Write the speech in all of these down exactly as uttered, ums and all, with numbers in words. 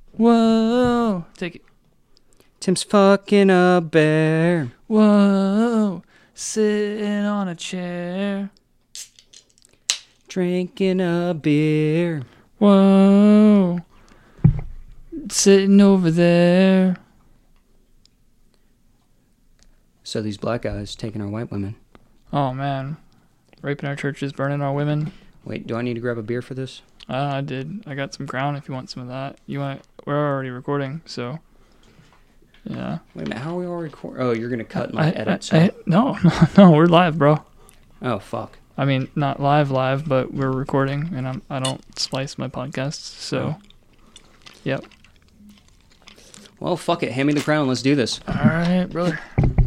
Whoa. Take it. Tim's fucking a bear. Whoa. Sitting on a chair. Drinking a beer. Whoa. Sitting over there. So these black guys taking our white women. Oh, man. Raping our churches, burning our women. Wait, do I need to grab a beer for this? Uh, I did. I got some Crown if you want some of that. You want? We're already recording, so... Yeah. Wait a minute, how are we all record? Oh, you're going to cut my I, edits. I, I, no, no, no, we're live, bro. Oh, fuck. I mean, not live live, but we're recording, and I'm, I don't splice my podcasts, so... Yep. Well, fuck it. Hand me the crown. Let's do this. All right, brother.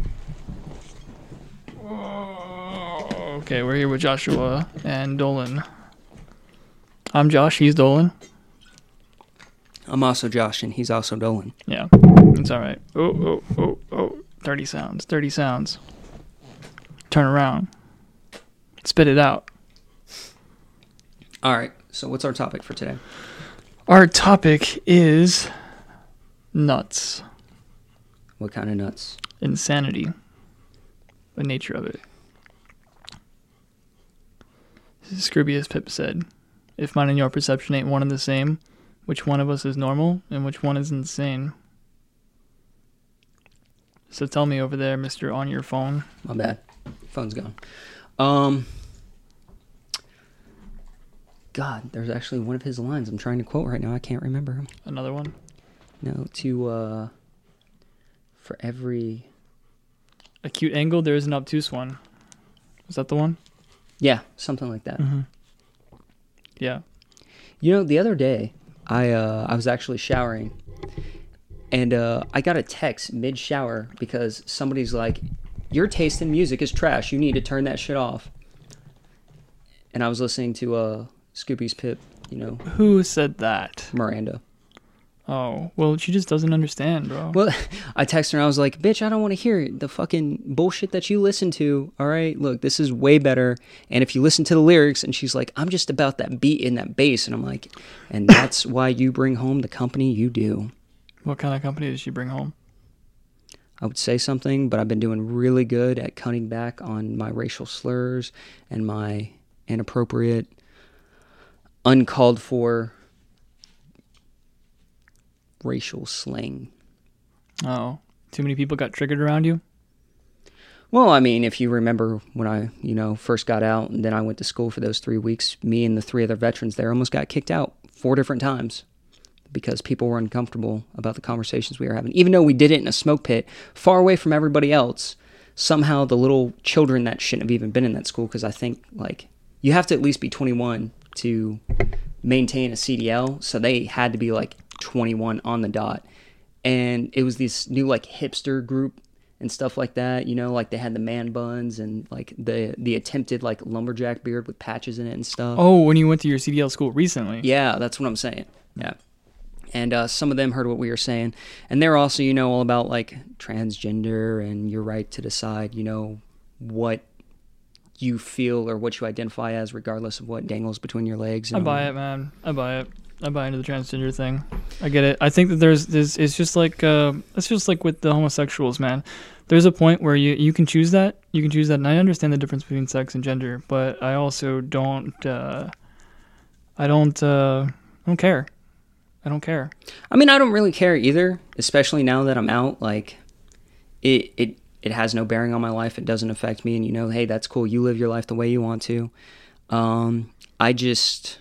Okay, we're here with Joshua and Dolan. I'm Josh, he's Dolan. I'm also Josh, and he's also Dolan. Yeah, it's all right. Oh, oh, oh, oh. Dirty sounds, dirty sounds. Turn around. Spit it out. All right, so what's our topic for today? Our topic is nuts. What kind of nuts? Insanity. The nature of it. Scroobius Pip said, if mine and your perception ain't one and the same, which one of us is normal and which one is insane? So tell me over there, Mister On Your Phone. My bad. Phone's gone. Um, God, there's actually one of his lines I'm trying to quote right now. I can't remember him. Another one? No, to, uh, for every... Acute angle, there is an obtuse one. Was that the one? Yeah, something like that. Mm-hmm. Yeah. You know, the other day, I uh, I was actually showering, and uh, I got a text mid-shower because somebody's like, your taste in music is trash. You need to turn that shit off. And I was listening to uh, Scooby's Pip, you know. Who said that? Miranda. Oh, well, she just doesn't understand, bro. Well, I texted her and I was like, bitch, I don't want to hear the fucking bullshit that you listen to. All right, look, this is way better. And if you listen to the lyrics, and she's like, I'm just about that beat and that bass. And I'm like, and that's why you bring home the company you do. What kind of company did she bring home? I would say something, but I've been doing really good at cutting back on my racial slurs and my inappropriate, uncalled for racial slang. Oh, too many people got triggered around you? Well, I mean, if you remember when I, you know, first got out and then I went to school for those three weeks, me and the three other veterans there almost got kicked out four different times because people were uncomfortable about the conversations we were having. Even though we did it in a smoke pit, far away from everybody else, somehow the little children that shouldn't have even been in that school, because I think, like, you have to at least be twenty-one to maintain a C D L, so they had to be, like, twenty-one on the dot. And it was this new, like, hipster group and stuff like that, you know, like they had the man buns and like the the attempted like lumberjack beard with patches in it and stuff. Oh, when you went to your C D L school recently. Yeah, that's what I'm saying. Yeah. And uh, some of them heard what we were saying, and they're also, you know, all about like transgender and your right to decide, you know, what you feel or what you identify as, regardless of what dangles between your legs. I And buy all. it, man. I buy it. I buy into the transgender thing. I get it. I think that there's, there's it's just like, uh, it's just like with the homosexuals, man. There's a point where you, you can choose that. You can choose that. And I understand the difference between sex and gender, but I also don't, uh, I don't, uh, I don't care. I don't care. I mean, I don't really care either, especially now that I'm out. Like, it, it, it has no bearing on my life. It doesn't affect me. And, you know, hey, that's cool. You live your life the way you want to. Um, I just...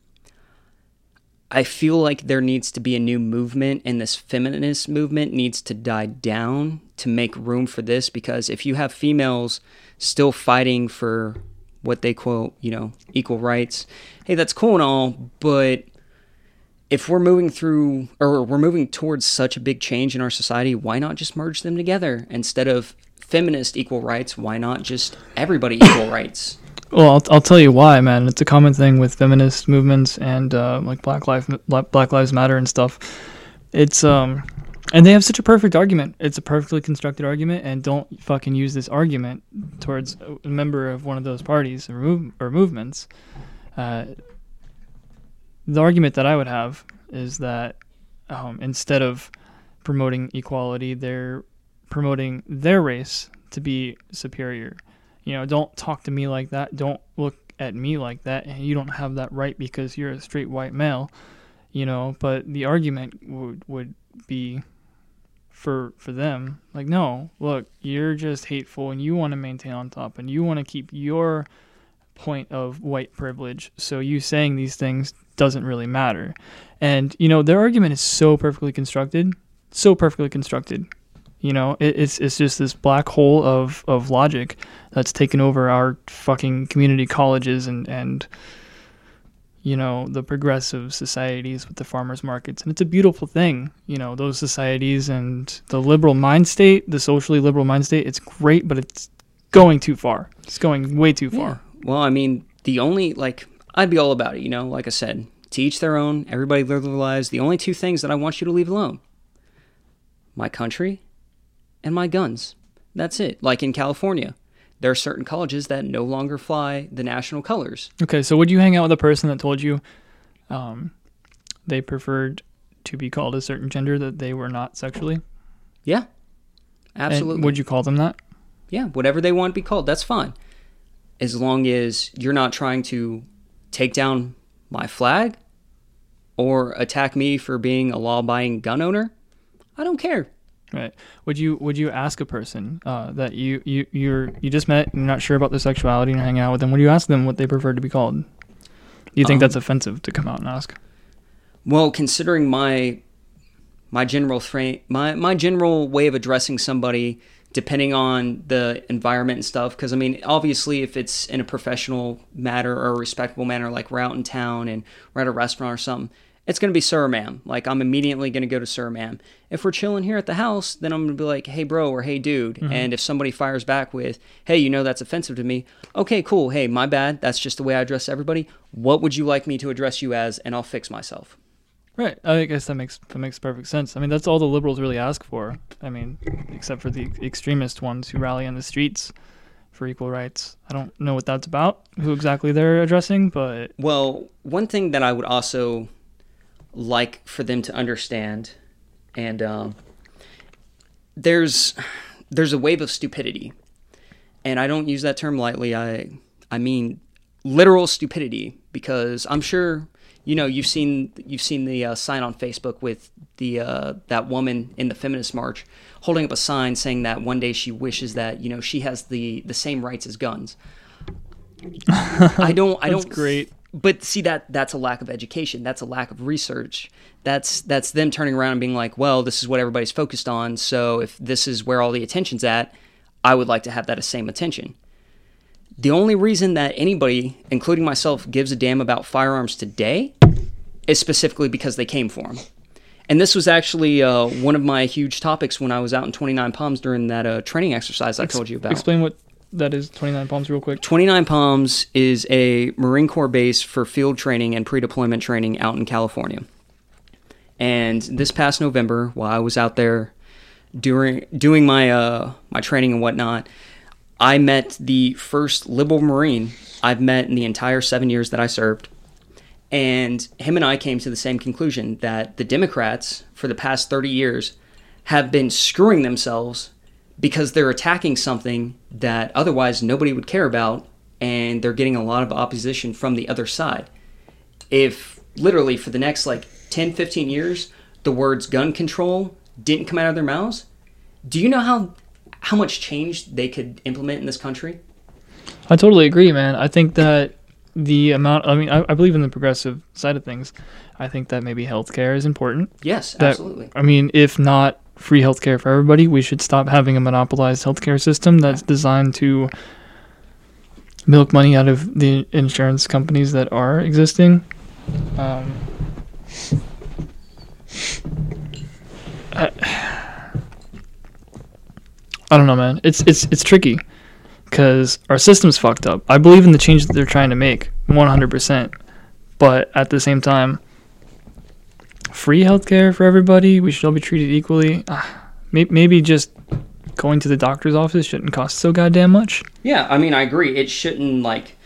I feel like there needs to be a new movement, and this feminist movement needs to die down to make room for this, because if you have females still fighting for what they quote, you know, equal rights, hey, that's cool and all, but if we're moving through, or we're moving towards such a big change in our society, why not just merge them together? Instead of feminist equal rights, why not just everybody equal rights? Well, I'll, I'll tell you why, man. It's a common thing with feminist movements and uh, like Black Lives Black Lives Matter and stuff. It's um, and they have such a perfect argument. It's a perfectly constructed argument, and don't fucking use this argument towards a member of one of those parties or move or movements. Uh, the argument that I would have is that um, instead of promoting equality, they're promoting their race to be superior. You know, don't talk to me like that. Don't look at me like that. And you don't have that right because you're a straight white male. You know, but the argument would would be for for them like, no, look, you're just hateful and you want to maintain on top and you want to keep your point of white privilege. So you saying these things doesn't really matter. And, you know, their argument is so perfectly constructed, so perfectly constructed. You know, it, it's it's just this black hole of, of logic that's taken over our fucking community colleges and, and, you know, the progressive societies with the farmers markets. And it's a beautiful thing, you know, those societies and the liberal mind state, the socially liberal mind state. It's great, but it's going too far. It's going way too far. Yeah. Well, I mean, the only, like, I'd be all about it, you know, like I said, to each their own, everybody live their lives. The only two things that I want you to leave alone, my country and my guns. That's it. Like in California, there are certain colleges that no longer fly the national colors. Okay, so would you hang out with a person that told you um, they preferred to be called a certain gender that they were not sexually? Yeah, absolutely. And would you call them that? Yeah, whatever they want to be called, that's fine. As long as you're not trying to take down my flag or attack me for being a law-abiding gun owner, I don't care. Right. Would you would you ask a person uh, that you, you, you're, you just met and you're not sure about their sexuality and you're hanging out with them, would you ask them what they prefer to be called? Do you think um, that's offensive to come out and ask? Well, considering my my general frame, my, my general way of addressing somebody, depending on the environment and stuff, because, I mean, obviously, if it's in a professional matter or a respectable manner, like we're out in town and we're at a restaurant or something, it's going to be sir, ma'am. Like, I'm immediately going to go to sir, ma'am. If we're chilling here at the house, then I'm going to be like, hey, bro, or hey, dude. Mm-hmm. And if somebody fires back with, hey, you know that's offensive to me, okay, cool. Hey, my bad. That's just the way I address everybody. What would you like me to address you as? And I'll fix myself. Right. I guess that makes that makes perfect sense. I mean, that's all the liberals really ask for. I mean, except for the extremist ones who rally on the streets for equal rights. I don't know what that's about, who exactly they're addressing, but... Well, one thing that I would also like for them to understand, and um, there's there's a wave of stupidity. And I don't use that term lightly. I I mean literal stupidity, because I'm sure... You know, you've seen you've seen the uh, sign on Facebook with the uh, that woman in the feminist march holding up a sign saying that one day she wishes that, you know, she has the, the same rights as guns. I don't. I That's don't. Great. But see, that that's a lack of education. That's a lack of research. That's that's them turning around and being like, well, this is what everybody's focused on. So if this is where all the attention's at, I would like to have that same attention. The only reason that anybody, including myself, gives a damn about firearms today is specifically because they came for them. And this was actually uh, one of my huge topics when I was out in twenty-nine Palms during that uh, training exercise I Ex- told you about. Explain what that is, twenty-nine Palms, real quick. twenty-nine Palms is a Marine Corps base for field training and pre-deployment training out in California. And this past November, while I was out there during doing my uh, my training and whatnot, I met the first liberal Marine I've met in the entire seven years that I served. And him and I came to the same conclusion that the Democrats, for the past thirty years, have been screwing themselves because they're attacking something that otherwise nobody would care about, and they're getting a lot of opposition from the other side. If literally for the next like ten, fifteen years, the words gun control didn't come out of their mouths, do you know how... how much change they could implement in this country? I totally agree, man. I think that the amount, I mean, I, I believe in the progressive side of things. I think that maybe healthcare is important. Yes, that, absolutely. I mean, if not free healthcare for everybody, we should stop having a monopolized healthcare system that's designed to milk money out of the insurance companies that are existing. Um, I, I don't know, man. It's it's it's tricky because our system's fucked up. I believe in the change that they're trying to make, one hundred percent. But at the same time, free healthcare for everybody, we should all be treated equally. Ah, maybe, maybe just going to the doctor's office shouldn't cost so goddamn much. Yeah, I mean, I agree. It shouldn't, like,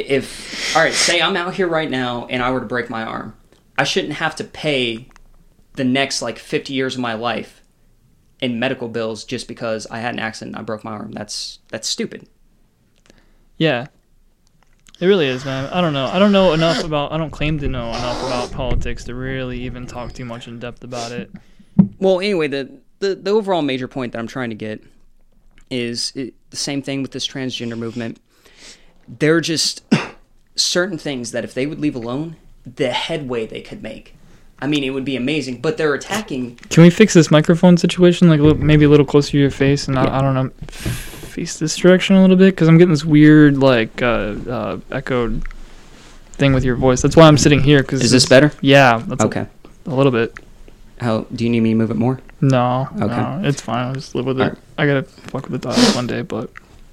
if, all right, say I'm out here right now and I were to break my arm. I shouldn't have to pay the next like fifty years of my life in medical bills just because I had an accident and I broke my arm. That's that's stupid. Yeah. It really is, man. I don't know. I don't know enough about, I don't claim to know enough about politics to really even talk too much in depth about it. Well, anyway, the, the, the overall major point that I'm trying to get is it, the same thing with this transgender movement. There are just certain things that if they would leave alone, the headway they could make. I mean, it would be amazing, but they're attacking. Can we fix this microphone situation? Like a little, maybe a little closer to your face and Yeah. I, I don't know, face this direction a little bit? Because I'm getting this weird, like, uh, uh, echoed thing with your voice. That's why I'm sitting here. Cause Is this better? Yeah. That's Okay. A, a little bit. How do you need me to move it more? No. Okay. No, it's fine. I'll just live with it. All right. I gotta fuck with the dial one day, but.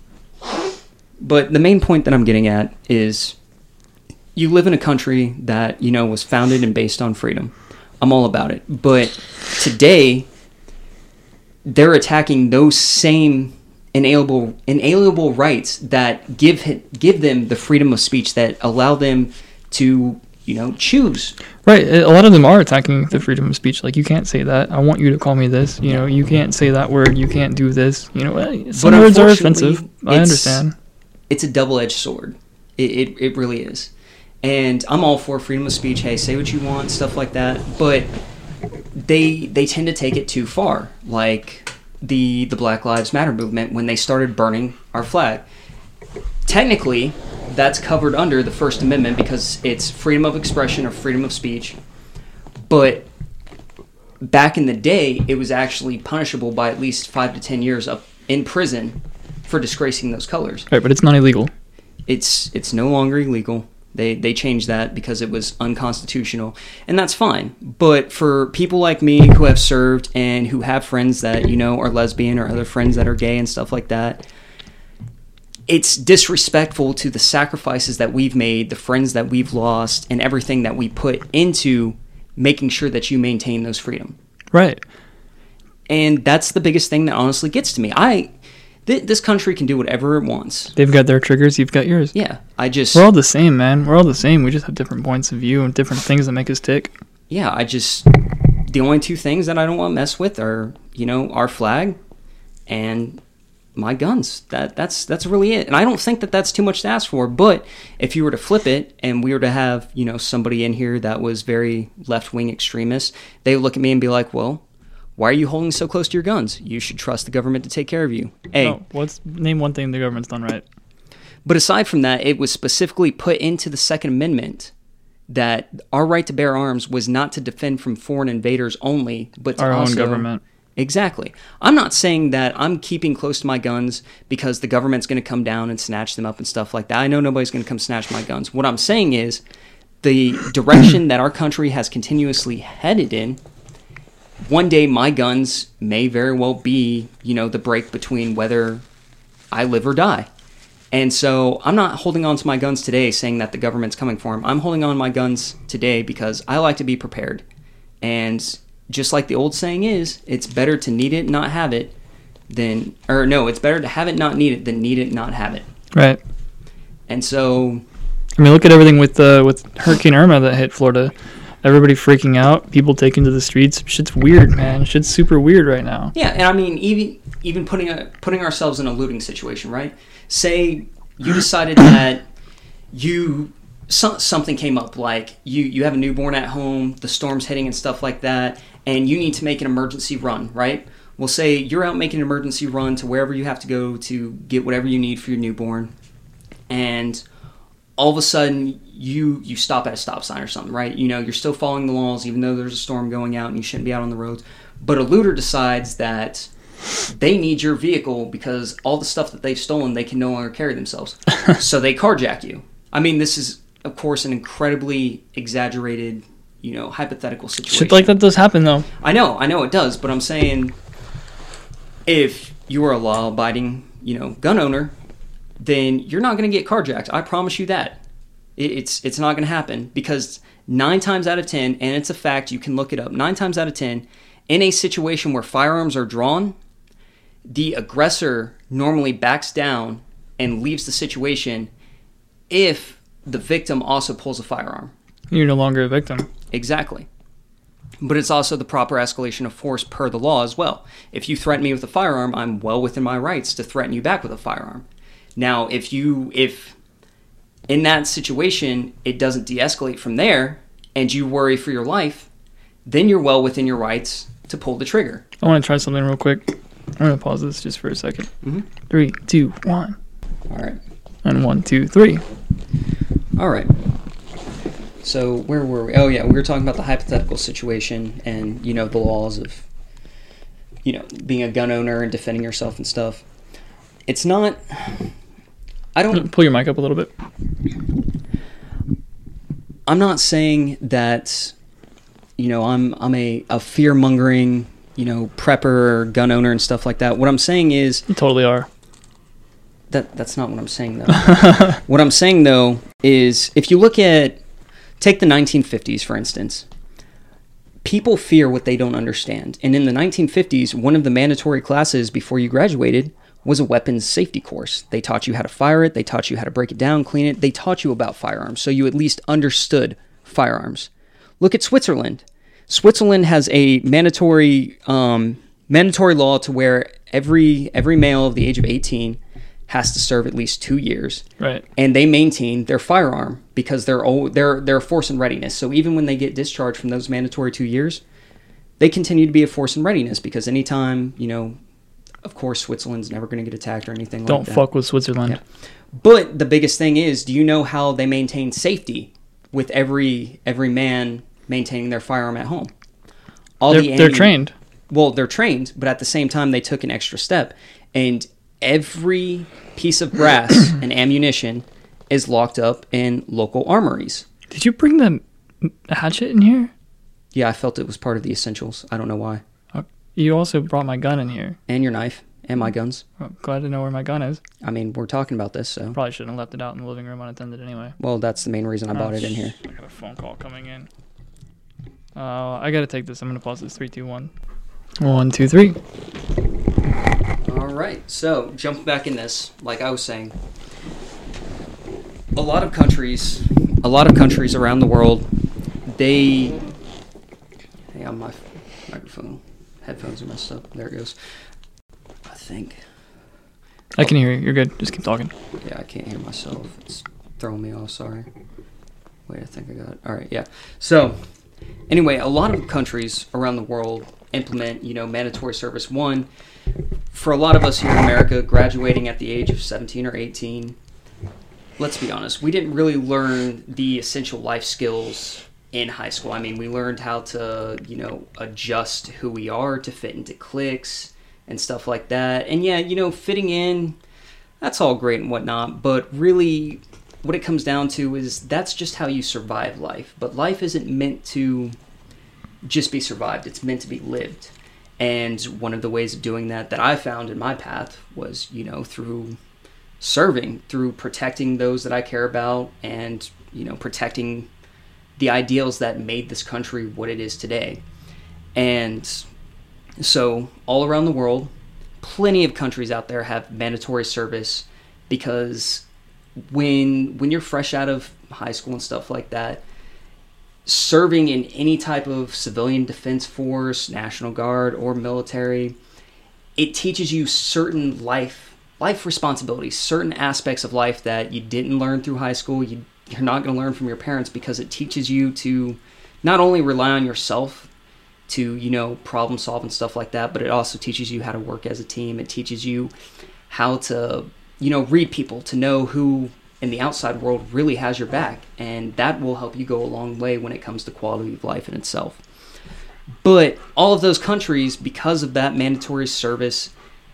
But the main point that I'm getting at is you live in a country that, you know, was founded and based on freedom. I'm all about it. But today, they're attacking those same inalienable inalienable rights that give give them the freedom of speech, that allow them to, you know, choose. Right. A lot of them are attacking the freedom of speech. Like, you can't say that. I want you to call me this. You know, you can't say that word. You can't do this. You know, some But words are unfortunately, offensive. I it's- understand. It's a double-edged sword. It, it it really is. And I'm all for freedom of speech. Hey, say what you want, stuff like that. But they they tend to take it too far. Like the the Black Lives Matter movement, when they started burning our flag. Technically, that's covered under the First Amendment because it's freedom of expression or freedom of speech. But back in the day, it was actually punishable by at least five to ten years up in prison for disgracing those colors. Right, but it's not illegal. It's it's no longer illegal. They they changed that because it was unconstitutional, and that's fine. But for people like me who have served and who have friends that, you know, are lesbian or other friends that are gay and stuff like that, it's disrespectful to the sacrifices that we've made, the friends that we've lost, and everything that we put into making sure that you maintain those freedom. Right. And that's the biggest thing that honestly gets to me. I th- this country can do whatever it wants. They've got their triggers, you've got yours. Yeah, I just We're all the same, man. We're all the same. We just have different points of view and different things that make us tick. yeah, I just the only two things that I don't want to mess with are, you know, our flag and my guns. That that's that's really it. And I don't think that that's too much to ask for. But if you were to flip it and we were to have, you know, somebody in here that was very left-wing extremist, they would look at me and be like, well, why are you holding so close to your guns? You should trust the government to take care of you. Hey, No, what's name one thing the government's done right? but aside from that, it was specifically put into the Second Amendment that our right to bear arms was not to defend from foreign invaders only, but to Our also, own government. Exactly. I'm not saying that I'm keeping close to my guns because the government's going to come down and snatch them up and stuff like that. I know nobody's going to come snatch my guns. What I'm saying is the direction that our country has continuously headed in, one day my guns may very well be, you know, the break between whether I live or die. And so I'm not holding on to my guns today saying that the government's coming for them. I'm holding on to my guns today because I like to be prepared. And just like the old saying is, it's better to need it, not have it, than, or no, it's better to have it, not need it, than need it, not have it. Right. And so, I mean, look at everything with uh, with Hurricane Irma that hit Florida. Everybody freaking out, people taking to the streets. Shit's weird, man. Shit's super weird right now. yeah, and I mean, even even putting a, putting ourselves in a looting situation, right? Say you decided that you so, something came up, like you you have a newborn at home, the storm's hitting and stuff like that, and you need to make an emergency run, right? Well, say you're out making an emergency run to wherever you have to go to get whatever you need for your newborn, and all of a sudden you you stop at a stop sign or something, right? You know, you're still following the laws even though there's a storm going out and you shouldn't be out on the roads. But a looter decides that they need your vehicle because all the stuff that they've stolen they can no longer carry themselves. So they carjack you. I mean, this is, of course, an incredibly exaggerated, you know, hypothetical situation. Shit like that does happen, though. I know, I know it does, but I'm saying if you are a law-abiding, you know, gun owner, then you're not going to get carjacked. I promise you that. It, it's it's not going to happen because nine times out of ten, and it's a fact, you can look it up, nine times out of ten, in a situation where firearms are drawn, the aggressor normally backs down and leaves the situation if the victim also pulls a firearm. You're no longer a victim. Exactly. but it's also the proper escalation of force per the law as well. If you threaten me with a firearm, I'm well within my rights to threaten you back with a firearm. Now, if you, if in that situation, it doesn't de-escalate from there and you worry for your life, then you're well within your rights to pull the trigger. I want to try something real quick. I'm going to pause this just for a second. Mm-hmm. Three, two, one. All right. And one, two, three. All right. So where were we? Oh, yeah, we were talking about the hypothetical situation and, you know, the laws of, you know, being a gun owner and defending yourself and stuff. It's not... I don't... Pull your mic up a little bit. I'm not saying that, you know, I'm I'm a, a fear-mongering, you know, prepper, gun owner and stuff like that. What I'm saying is... You totally are. That That's not what I'm saying, though. What I'm saying, though, is if you look at... Take the nineteen fifties, for instance. People fear what they don't understand. And in the nineteen fifties, one of the mandatory classes before you graduated was a weapons safety course. They taught you how to fire it. They taught you how to break it down, clean it. They taught you about firearms, so you at least understood firearms. Look at Switzerland. Switzerland has a mandatory um, mandatory law to where every every male of the age of eighteen has to serve at least two years. Right. And they maintain their firearm because they're all, they're they're a force in readiness. So even when they get discharged from those mandatory two years, they continue to be a force in readiness because anytime, you know, of course, Switzerland's never going to get attacked or anything Don't like that. Don't fuck with Switzerland. Yeah. But the biggest thing is, do you know how they maintain safety with every every man maintaining their firearm at home? All they're, the anti- they're trained. Well, they're trained, but at the same time, they took an extra step. And every piece of brass and ammunition is locked up in local armories. Did you bring the hatchet in here? Yeah, I felt it was part of the essentials. I don't know why. You also brought my gun in here. And your knife. And my guns. I'm glad to know where my gun is. I mean, we're talking about this, so... Probably shouldn't have left it out in the living room unattended anyway. Well, that's the main reason I bought oh, it in here. I got a phone call coming in. Uh, I gotta take this. I'm gonna pause this. Three, two, one. One, two, three. All right. So, jumping back in this, like I was saying, a lot of countries, a lot of countries around the world, they... Hey, on my microphone. Headphones are messed up. There it goes. I think. I can hear you. You're good. Just keep talking. Yeah, I can't hear myself. It's throwing me off. Sorry. Wait, I think I got it. All right, yeah. So, anyway, a lot of countries around the world implement, you know, mandatory service. One, for a lot of us here in America, graduating at the age of seventeen or eighteen, let's be honest, we didn't really learn the essential life skills in high school. I mean, we learned how to, you know, adjust who we are to fit into cliques and stuff like that. And yeah, you know, fitting in, that's all great and whatnot, but really what it comes down to is that's just how you survive life. But life isn't meant to just be survived. It's meant to be lived. And one of the ways of doing that that I found in my path was, you know, through serving, through protecting those that I care about and, you know, protecting the ideals that made this country what it is today. And so all around the world, plenty of countries out there have mandatory service because when when you're fresh out of high school and stuff like that, serving in any type of civilian defense force, National Guard, or military, it teaches you certain life life responsibilities, certain aspects of life that you didn't learn through high school, you you're not going to learn from your parents, because it teaches you to not only rely on yourself to, you know, problem solve and stuff like that, but it also teaches you how to work as a team. It teaches you how to, you know, read people, to know who in the outside world really has your back. And that will help you go a long way when it comes to quality of life in itself. But all of those countries, because of that mandatory service,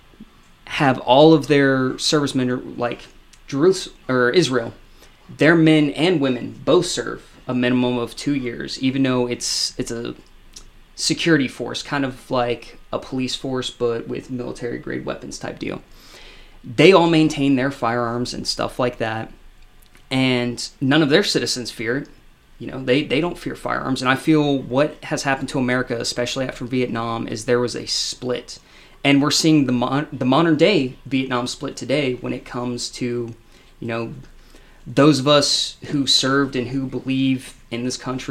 have all of their servicemen, like Jerusalem or Israel, their men and women both serve a minimum of two years, even though it's it's a security force, kind of like a police force, but with military grade weapons type deal. They all maintain their firearms and stuff like that, and none of their citizens fear it. You know, they, they don't fear firearms. And I feel what has happened to America, especially after Vietnam, is there was a split. And we're seeing the mon- the modern day Vietnam split today when it comes to, you know, those of us who served and who believe in this country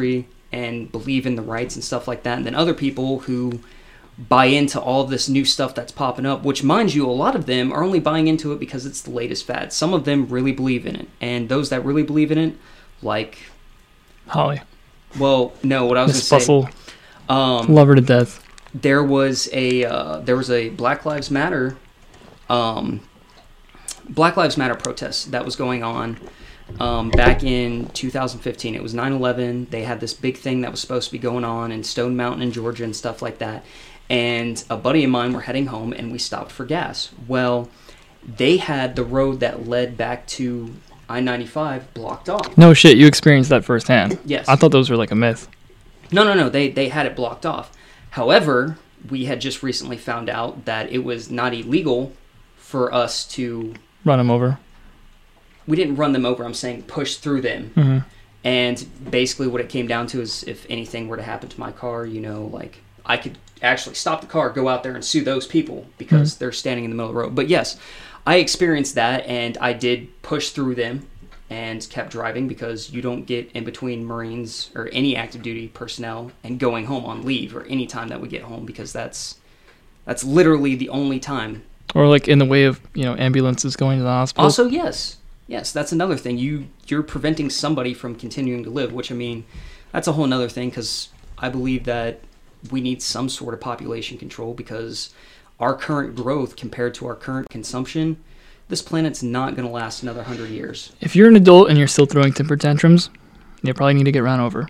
and believe in the rights and stuff like that. And then other people who buy into all of this new stuff that's popping up, which, mind you, a lot of them are only buying into it because it's the latest fad. Some of them really believe in it. And those that really believe in it, like... Holly. Well, no, what I was Miss going to say... Bustle. Um, Love her to death. There was a uh, there was a Black Lives Matter um, Black Lives Matter protest that was going on um, back in two thousand fifteen. It was nine eleven. They had this big thing that was supposed to be going on in Stone Mountain in Georgia and stuff like that. And a buddy of mine were heading home, and we stopped for gas. Well, they had the road that led back to I ninety-five blocked off. No shit, you experienced that firsthand. Yes. I thought those were like a myth. No, no, no. They they had it blocked off. However, we had just recently found out that it was not illegal for us to run them over. We didn't run them over. I'm saying push through them. Mm-hmm. And basically, what it came down to is, if anything were to happen to my car, you know, like I could actually stop the car, go out there, and sue those people because mm-hmm. they're standing in the middle of the road. But yes, I experienced that, and I did push through them and kept driving because you don't get in between Marines or any active duty personnel and going home on leave or any time that we get home, because that's that's literally the only time. Or like in the way of, you know, ambulances going to the hospital. Also, yes. Yes, that's another thing. You, you're preventing somebody from continuing to live, which, I mean, that's a whole nother thing, because I believe that we need some sort of population control, because our current growth compared to our current consumption, this planet's not going to last another hundred years. If you're an adult and you're still throwing temper tantrums, you probably need to get run over.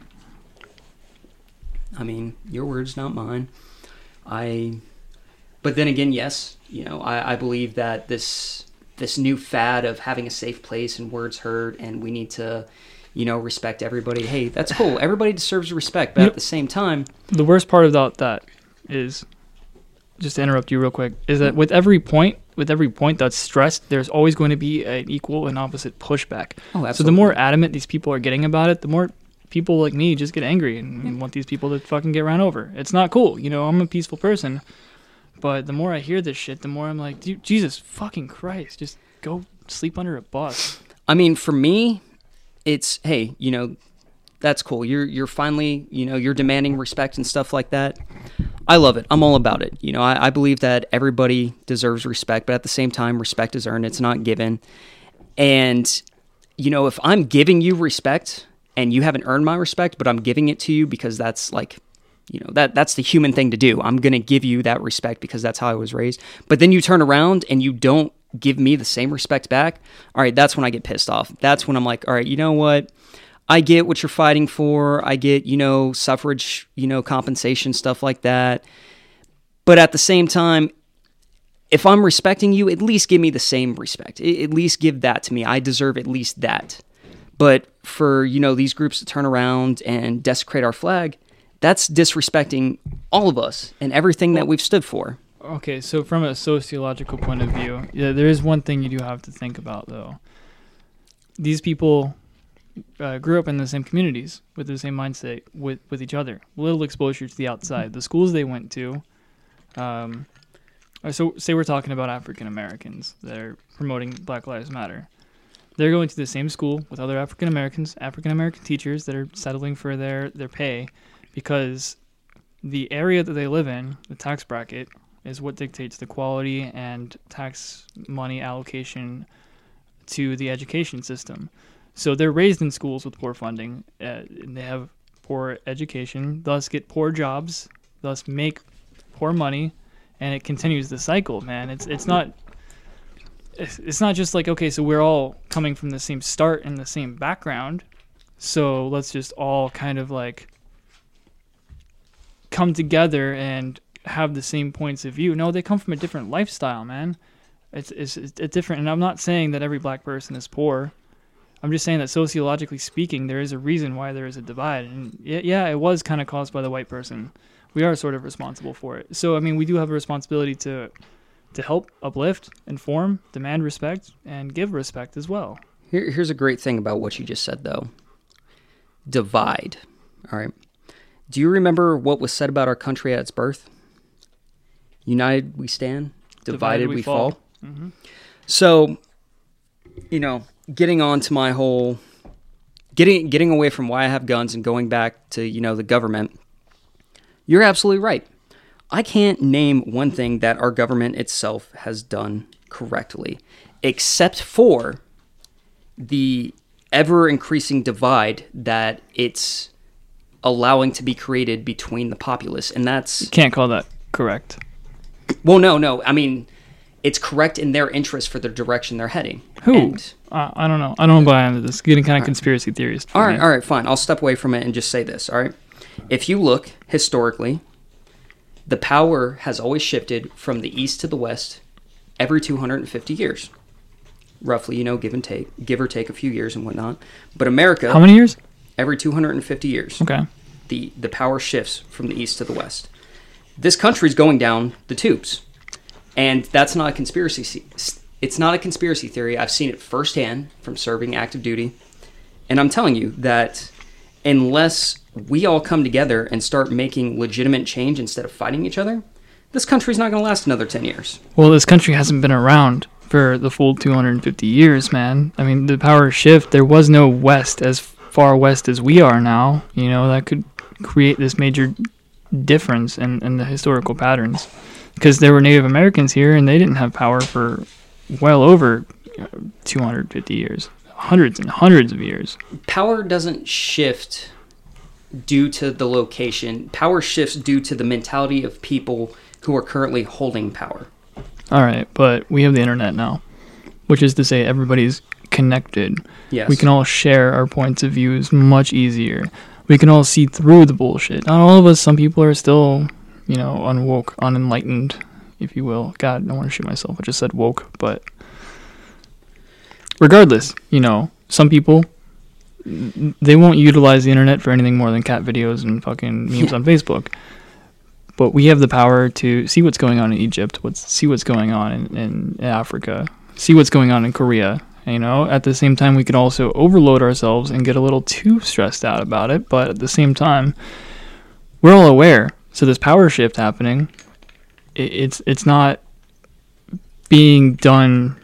I mean, your words, not mine. I, but then again, yes, you know, I, I believe that this this new fad of having a safe place and words heard, and we need to, you know, respect everybody. Hey, that's cool. Everybody deserves respect, but you at know, the same time, the worst part about that is, just to interrupt you real quick, is that with every point, with every point that's stressed, there's always going to be an equal and opposite pushback. Oh, absolutely. So the more adamant these people are getting about it, the more people like me just get angry and, and want these people to fucking get ran over. It's not cool. You know, I'm a peaceful person, but the more I hear this shit, the more I'm like, dude, Jesus fucking Christ, just go sleep under a bus. I mean, for me, it's, hey, you know, that's cool. You're you're finally, you know, you're demanding respect and stuff like that. I love it. I'm all about it. You know, I, I believe that everybody deserves respect, but at the same time, respect is earned. It's not given. And, you know, if I'm giving you respect and you haven't earned my respect, but I'm giving it to you because that's like, you know, that that's the human thing to do. I'm going to give you that respect because that's how I was raised. But then you turn around and you don't give me the same respect back. All right, that's when I get pissed off. That's when I'm like, all right, you know what? I get what you're fighting for. I get, you know, suffrage, you know, compensation, stuff like that. But at the same time, if I'm respecting you, at least give me the same respect. At least give that to me. I deserve at least that. But for, you know, these groups to turn around and desecrate our flag, that's disrespecting all of us and everything that we've stood for. Okay, so from a sociological point of view, yeah, there is one thing you do have to think about, though. These people uh, grew up in the same communities with the same mindset with, with each other. Little exposure to the outside. The schools they went to, um, so say we're talking about African Americans that are promoting Black Lives Matter. They're going to the same school with other African Americans, African American teachers that are settling for their, their pay, because the area that they live in, the tax bracket, is what dictates the quality and tax money allocation to the education system. So they're raised in schools with poor funding, uh, and they have poor education, thus get poor jobs, thus make poor money, and it continues the cycle, man. It's it's not it's, it's not just like, okay, so we're all coming from the same start and the same background, so let's just all kind of like come together and have the same points of view. No, they come from a different lifestyle, man. It's, it's it's different, and I'm not saying that every black person is poor. I'm just saying that sociologically speaking, there is a reason why there is a divide, and yeah, it was kind of caused by the white person. We are sort of responsible for it. So I mean, we do have a responsibility to to help, uplift, inform, demand respect, and give respect as well. Here, here's a great thing about what you just said, though. Divide. All right. Do you remember what was said about our country at its birth? United we stand, divided, divided we, we fall. fall. Mm-hmm. So, you know, getting on to my whole getting getting away from why I have guns and going back to, you know, the government, you're absolutely right. I can't name one thing that our government itself has done correctly, except for the ever-increasing divide that it's allowing to be created between the populace. And that's... You can't call that correct. Well, no, no. I mean, it's correct in their interest for the direction they're heading. Who? And, uh, I don't know. I don't buy into this. Getting kind of conspiracy theories. All right, all right, fine. I'll step away from it and just say this, all right? If you look historically, the power has always shifted from the east to the west every two hundred fifty years. Roughly, you know, give and take, give or take a few years and whatnot. But America... How many years? Every two hundred fifty years. Okay. The, the power shifts from the east to the west. This country's going down the tubes. And that's not a conspiracy. It's not a conspiracy theory. I've seen it firsthand from serving active duty. And I'm telling you that unless we all come together and start making legitimate change instead of fighting each other, this country's not going to last another ten years. Well, this country hasn't been around for the full two hundred fifty years, man. I mean, the power shift, there was no west as far west as we are now. You know, that could create this major difference in, in the historical patterns. Because there were Native Americans here, and they didn't have power for well over two hundred fifty years. Hundreds and hundreds of years. Power doesn't shift due to the location. Power shifts due to the mentality of people who are currently holding power. All right, but we have the internet now, which is to say everybody's connected. Yes. We can all share our points of views much easier. We can all see through the bullshit. Not all of us. Some people are still, you know, unwoke, unenlightened, if you will. God, I don't want to shoot myself. I just said woke, but regardless, you know, some people, they won't utilize the internet for anything more than cat videos and fucking memes on Facebook. But we have the power to see what's going on in Egypt, what's, see what's going on in, in Africa, see what's going on in Korea. You know, at the same time, we can also overload ourselves and get a little too stressed out about it. But at the same time, we're all aware. So this power shift happening, it, it's it's not being done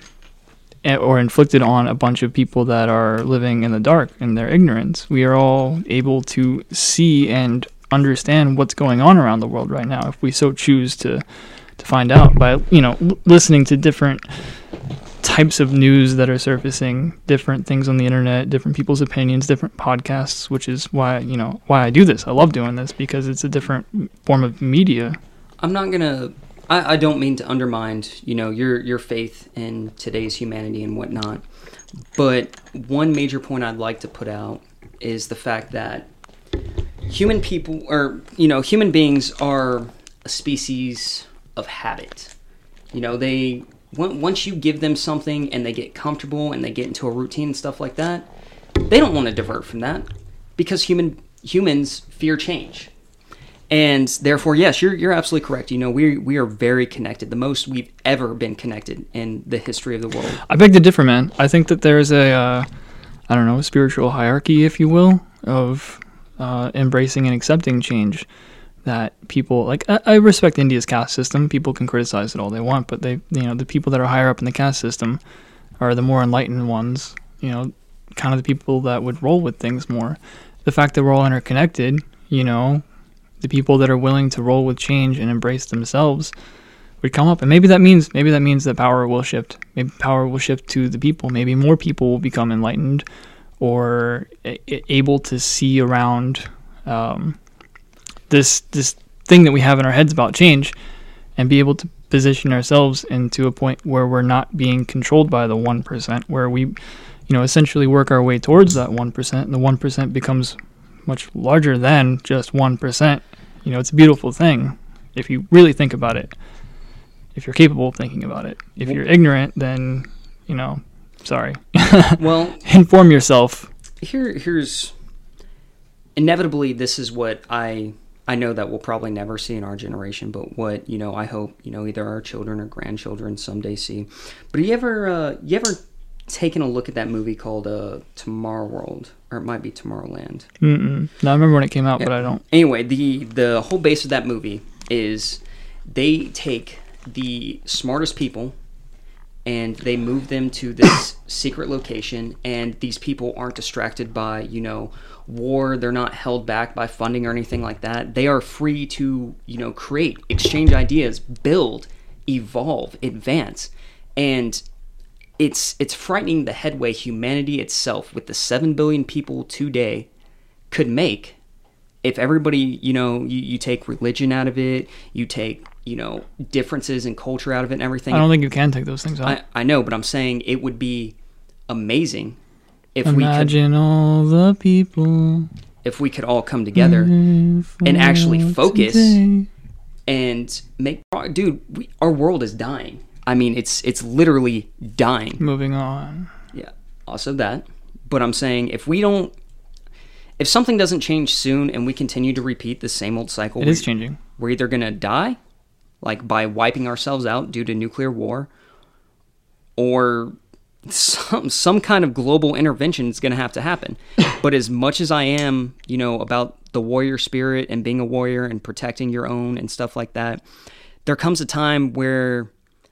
or inflicted on a bunch of people that are living in the dark in their ignorance. We are all able to see and understand what's going on around the world right now if we so choose to to find out by, you know, l- listening to different types of news that are surfacing, different things on the internet, different people's opinions, different podcasts, which is why, you know, why I do this. I love doing this because it's a different form of media. I'm not gonna I, I don't mean to undermine, you know, your your faith in today's humanity and whatnot, but one major point I'd like to put out is the fact that human people, or, you know, human beings are a species of habit. You know, they, once you give them something and they get comfortable and they get into a routine and stuff like that, they don't want to divert from that because human humans fear change. And therefore, yes, you're you're absolutely correct. You know, we we are very connected, the most we've ever been connected in the history of the world. I beg to differ, man. I think that there's a, uh, I don't know, a spiritual hierarchy, if you will, of Uh, embracing and accepting change that people like. I, I respect India's caste system. People can criticize it all they want, but they, you know, the people that are higher up in the caste system are the more enlightened ones. You know, kind of the people that would roll with things more. The fact that we're all interconnected, you know, the people that are willing to roll with change and embrace themselves would come up, and maybe that means maybe that means that power will shift. Maybe power will shift to the people. Maybe more people will become enlightened or a- able to see around um, this this thing that we have in our heads about change, and be able to position ourselves into a point where we're not being controlled by the one percent, where we, you know, essentially work our way towards that one percent, and the one percent becomes much larger than just one percent. You know, it's a beautiful thing if you really think about it, if you're capable of thinking about it. If you're ignorant, then, you know, sorry. Well, inform yourself. Here, here's inevitably this is what I I know that we'll probably never see in our generation, but what, you know, I hope, you know, either our children or grandchildren someday see. But you ever uh, you ever taken a look at that movie called uh, Tomorrow World, or it might be Tomorrowland? Mm-mm. No, I remember when it came out, yeah. But I don't. Anyway, the the whole base of that movie is they take the smartest people and they move them to this secret location, and these people aren't distracted by, you know, war. They're not held back by funding or anything like that. They are free to, you know, create, exchange ideas, build, evolve, advance. And it's it's frightening the headway humanity itself, with the seven billion people today, could make if everybody, you know, you, you take religion out of it, you take, you know, differences in culture out of it and everything. I don't think you can take those things out. I, I know, but I'm saying it would be amazing if Imagine we could... Imagine all the people... If we could all come together and actually focus today. And make... Dude, we, our world is dying. I mean, it's it's literally dying. Moving on. Yeah, also that. But I'm saying if we don't... If something doesn't change soon and we continue to repeat the same old cycle... It is changing. We're either going to die, like by wiping ourselves out due to nuclear war, or some some kind of global intervention is going to have to happen. But as much as I am, you know, about the warrior spirit and being a warrior and protecting your own and stuff like that, there comes a time where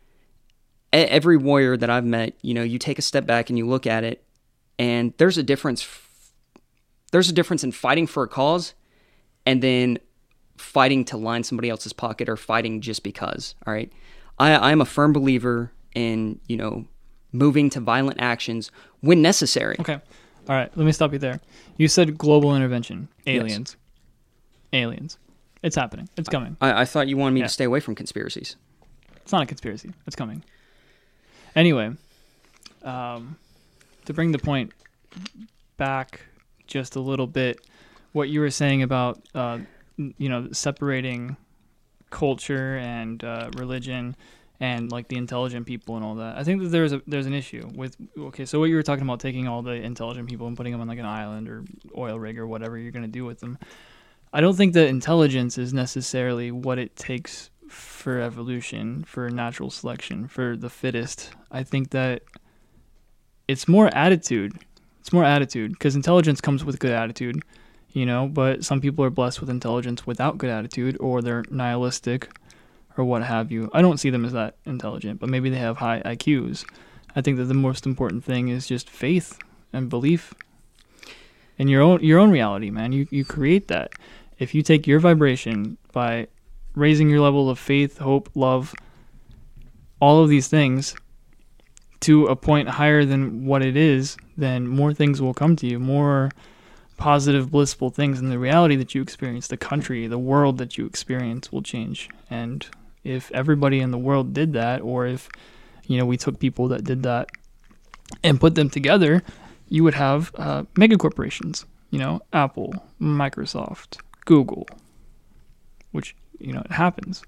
every warrior that I've met, you know, you take a step back and you look at it, and there's a difference. There's a difference in fighting for a cause and then fighting to line somebody else's pocket, or fighting just because. All right, I I'm a firm believer in, you know, moving to violent actions when necessary. Okay, all right. Let me stop you there. You said global intervention, aliens, yes. aliens. It's happening. It's coming. I, I thought you wanted me yeah. to stay away from conspiracies. It's not a conspiracy. It's coming. Anyway, um, to bring the point back just a little bit, what you were saying about uh, you know, separating culture and uh, religion and like the intelligent people and all that. I think that there's a there's an issue with, okay, so what you were talking about, taking all the intelligent people and putting them on like an island or oil rig or whatever you're going to do with them. I don't think that intelligence is necessarily what it takes for evolution, for natural selection, for the fittest. I think that it's more attitude. It's more attitude, because intelligence comes with good attitude, you know, but some people are blessed with intelligence without good attitude, or they're nihilistic or what have you. I don't see them as that intelligent, but maybe they have high I Qs. I think that the most important thing is just faith and belief in your own your own reality, man. You you create that. If you take your vibration by raising your level of faith, hope, love, all of these things to a point higher than what it is, then more things will come to you, more positive, blissful things, and the reality that you experience, the country, the world that you experience will change. And if everybody in the world did that, or if, you know, we took people that did that and put them together, you would have uh, mega corporations, you know, Apple, Microsoft, Google, which, you know, it happens.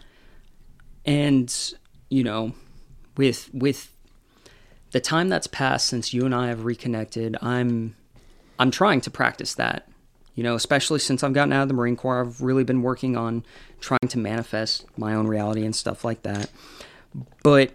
And, you know, with with the time that's passed since you and I have reconnected, I'm I'm trying to practice that. You know, especially since I've gotten out of the Marine Corps, I've really been working on trying to manifest my own reality and stuff like that. But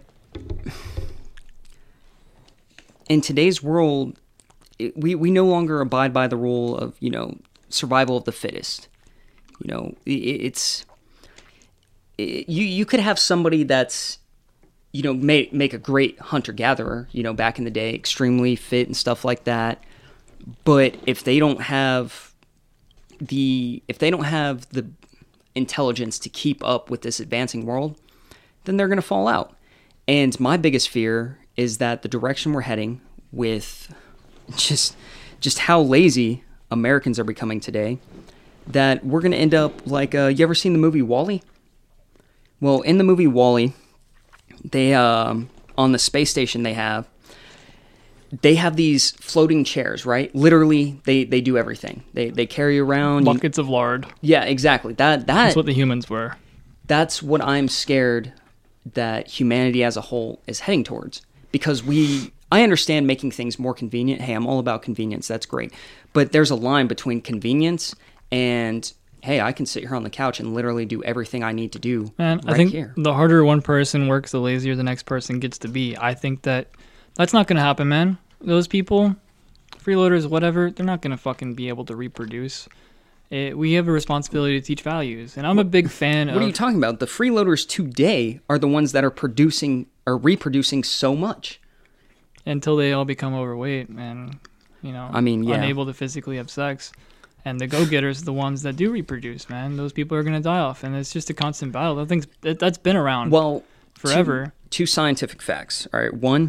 in today's world, it, we, we no longer abide by the rule of, you know, survival of the fittest. You know, it, it's... It, you, you could have somebody that's, you know, make, make a great hunter-gatherer, you know, back in the day, extremely fit and stuff like that. But if they don't have the if they don't have the intelligence to keep up with this advancing world, then they're going to fall out. And my biggest fear is that the direction we're heading with just just how lazy Americans are becoming today, that we're going to end up like, uh, you ever seen the movie WALL-E? Well, in the movie WALL-E, they um, on the space station they have They have these floating chairs, right? Literally, they, they do everything. They they carry around buckets you, of lard. Yeah, exactly. That that that's what the humans were. That's what I'm scared that humanity as a whole is heading towards. Because we, I understand making things more convenient. Hey, I'm all about convenience. That's great. But there's a line between convenience and, hey, I can sit here on the couch and literally do everything I need to do. Man, right I think here. The harder one person works, the lazier the next person gets to be. I think that that's not going to happen, man. Those people, freeloaders, whatever, they're not going to fucking be able to reproduce. It, we have a responsibility to teach values. And I'm a big fan what of... What are you talking about? The freeloaders today are the ones that are producing are reproducing so much. Until they all become overweight and, you know, I mean, yeah. unable to physically have sex. And the go-getters are the ones that do reproduce, man. Those people are going to die off. And it's just a constant battle. That thing's, that, that's been around well, forever. Two, two scientific facts. All right. One,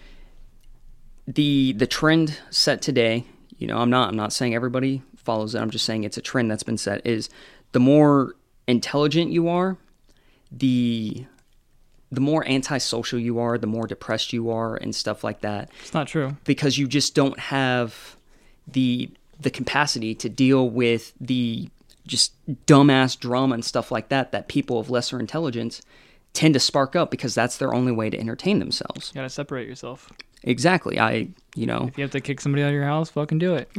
the the trend set today, you know, I'm not I'm not saying everybody follows it. I'm just saying it's a trend that's been set, is the more intelligent you are, the the more antisocial you are, the more depressed you are and stuff like that. It's not true. Because you just don't have the the capacity to deal with the just dumbass drama and stuff like that that people of lesser intelligence tend to spark up, because that's their only way to entertain themselves. You got to separate yourself. Exactly. I, you know. If you have to kick somebody out of your house, fucking do it.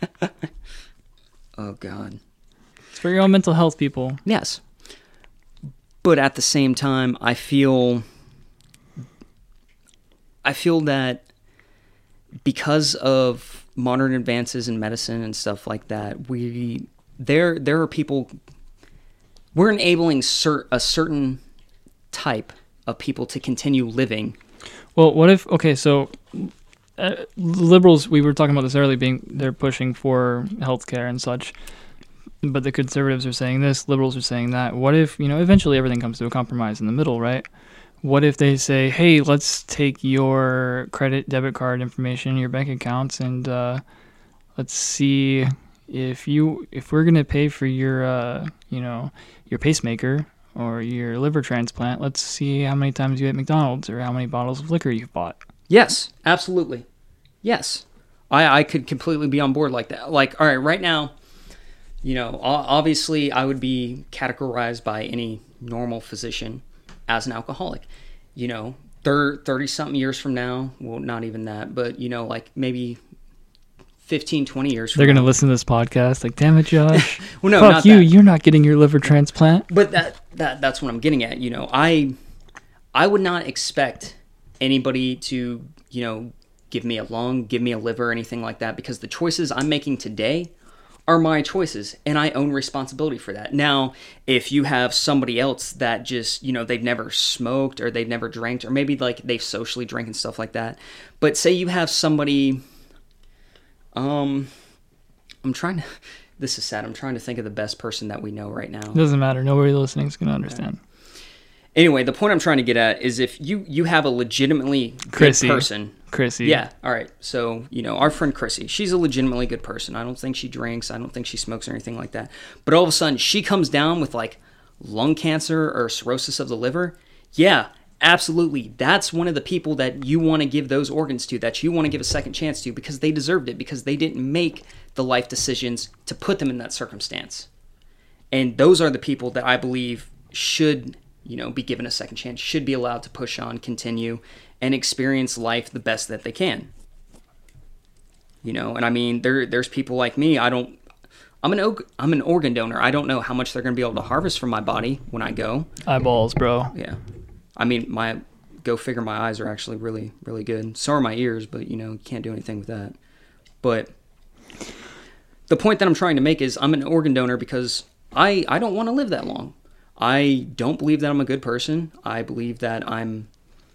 Oh, God. It's for your own mental health, people. Yes. But at the same time, I feel, I feel that because of modern advances in medicine and stuff like that, we, there, there are people, we're enabling cer- a certain type of people to continue living. Well, what if, okay, so uh, liberals, we were talking about this earlier, being, they're pushing for healthcare and such, but the conservatives are saying this, liberals are saying that. What if, you know, eventually everything comes to a compromise in the middle, right? What if they say, hey, let's take your credit, debit card information, your bank accounts, and uh, let's see if you, if we're going to pay for your, uh, you know, your pacemaker or your liver transplant, let's see how many times you ate McDonald's or how many bottles of liquor you've bought. Yes, absolutely. Yes. I, I could completely be on board like that. Like, all right, right now, you know, obviously I would be categorized by any normal physician as an alcoholic. You know, thirty-something years from now, well, not even that, but, you know, like maybe fifteen, twenty years from They're going to now. listen to this podcast like, damn it, Josh. Well, no, fuck not you. that. You're not getting your liver transplant. But that, that that's what I'm getting at. You know, I I would not expect anybody to, you know, give me a lung, give me a liver, or anything like that, because the choices I'm making today are my choices, and I own responsibility for that. Now, if you have somebody else that just, you know, they've never smoked or they've never drank, or maybe like they've socially drank and stuff like that, but say you have somebody, um, I'm trying to, this is sad, I'm trying to think of the best person that we know right now. Doesn't matter. Nobody listening is going to understand. Anyway, the point I'm trying to get at is if you, you have a legitimately good Chrissy. person. Chrissy. Yeah, all right. So, you know, our friend Chrissy, she's a legitimately good person. I don't think she drinks. I don't think she smokes or anything like that. But all of a sudden, she comes down with, like, lung cancer or cirrhosis of the liver. Yeah, absolutely. That's one of the people that you want to give those organs to, that you want to give a second chance to, because they deserved it, because they didn't make the life decisions to put them in that circumstance. And those are the people that I believe should, you know, be given a second chance, should be allowed to push on, continue, and experience life the best that they can. You know, and I mean, there there's people like me, I don't, I'm an, I'm an organ donor. I don't know how much they're going to be able to harvest from my body when I go. Eyeballs, bro. Yeah. I mean, my, go figure, my eyes are actually really, really good. So are my ears, but, you know, you can't do anything with that. But the point that I'm trying to make is I'm an organ donor because I, I don't want to live that long. I don't believe that I'm a good person. I believe that I'm,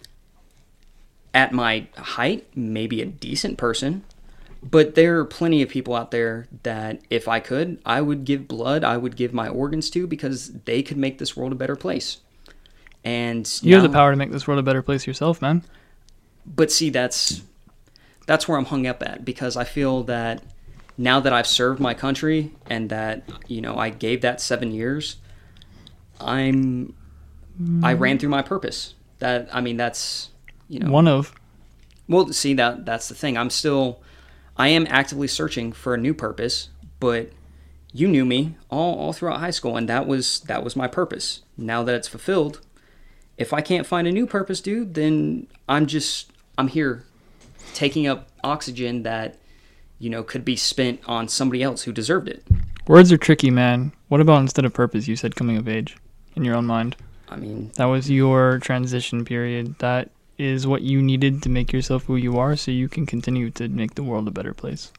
at my height, maybe a decent person. But there are plenty of people out there that if I could, I would give blood, I would give my organs to, because they could make this world a better place. And you now, have the power to make this world a better place yourself, man. But see, that's that's where I'm hung up at, because I feel that now that I've served my country and that, you know, I gave that seven years, I'm mm. I ran through my purpose. That I mean, that's, you know, one of. Well, see, that that's the thing. I'm still, I am actively searching for a new purpose, but you knew me all, all throughout high school, and that was that was my purpose. Now that it's fulfilled, if I can't find a new purpose, dude, then I'm just, I'm here taking up oxygen that, you know, could be spent on somebody else who deserved it. Words are tricky, man. What about instead of purpose, you said coming of age in your own mind? I mean, that was your transition period. That is what you needed to make yourself who you are, so you can continue to make the world a better place.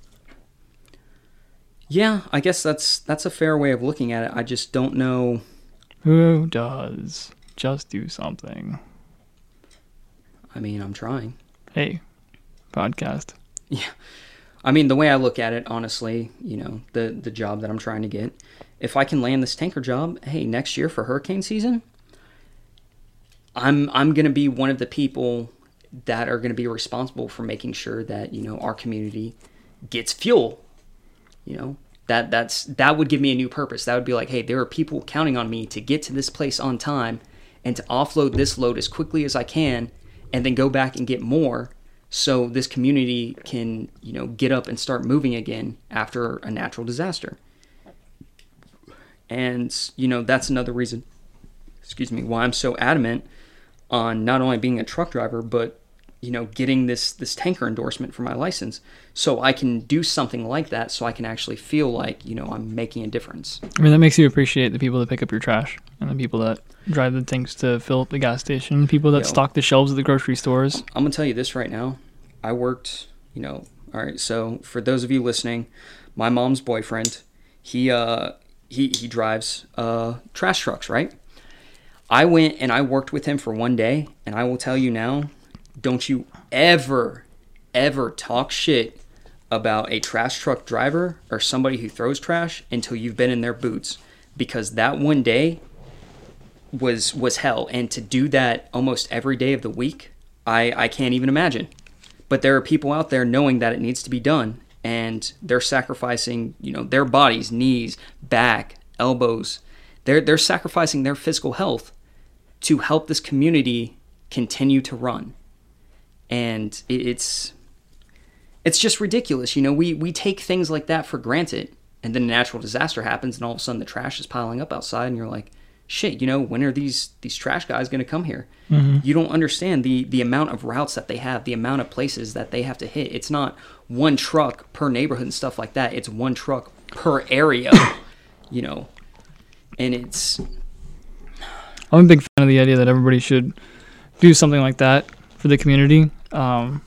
Yeah, I guess that's that's a fair way of looking at it. I just don't know. Who does? Just do something. I mean, I'm trying. Hey, podcast. Yeah. I mean, the way I look at it, honestly, you know, the, the job that I'm trying to get, if I can land this tanker job, hey, next year for hurricane season, I'm I'm going to be one of the people that are going to be responsible for making sure that, you know, our community gets fuel. You know, that that's that would give me a new purpose. That would be like, hey, there are people counting on me to get to this place on time and to offload this load as quickly as I can and then go back and get more so this community can, you know, get up and start moving again after a natural disaster. And, you know, that's another reason, excuse me, why I'm so adamant on not only being a truck driver, but, you know, getting this, this tanker endorsement for my license so I can do something like that so I can actually feel like, you know, I'm making a difference. I mean, that makes you appreciate the people that pick up your trash and the people that drive the tanks to fill up the gas station, people that Yo, stock the shelves at the grocery stores. I'm going to tell you this right now. I worked, you know, all right, so for those of you listening, my mom's boyfriend, he, uh, he, he drives uh, trash trucks, right? I went and I worked with him for one day, and I will tell you now, don't you ever, ever talk shit about a trash truck driver or somebody who throws trash until you've been in their boots, because that one day was was hell. And to do that almost every day of the week, I, I can't even imagine. But there are people out there knowing that it needs to be done, and they're sacrificing, you know, their bodies, knees, back, elbows. They're they're sacrificing their physical health to help this community continue to run. And it, it's it's just ridiculous. You know, we, we take things like that for granted, and then a natural disaster happens, and all of a sudden the trash is piling up outside, and you're like, shit, you know, when are these these trash guys going to come here? Mm-hmm. You don't understand the the amount of routes that they have, the amount of places that they have to hit. It's not one truck per neighborhood and stuff like that. It's one truck per area, you know. And it's... I'm a big fan of the idea that everybody should do something like that for the community. Um,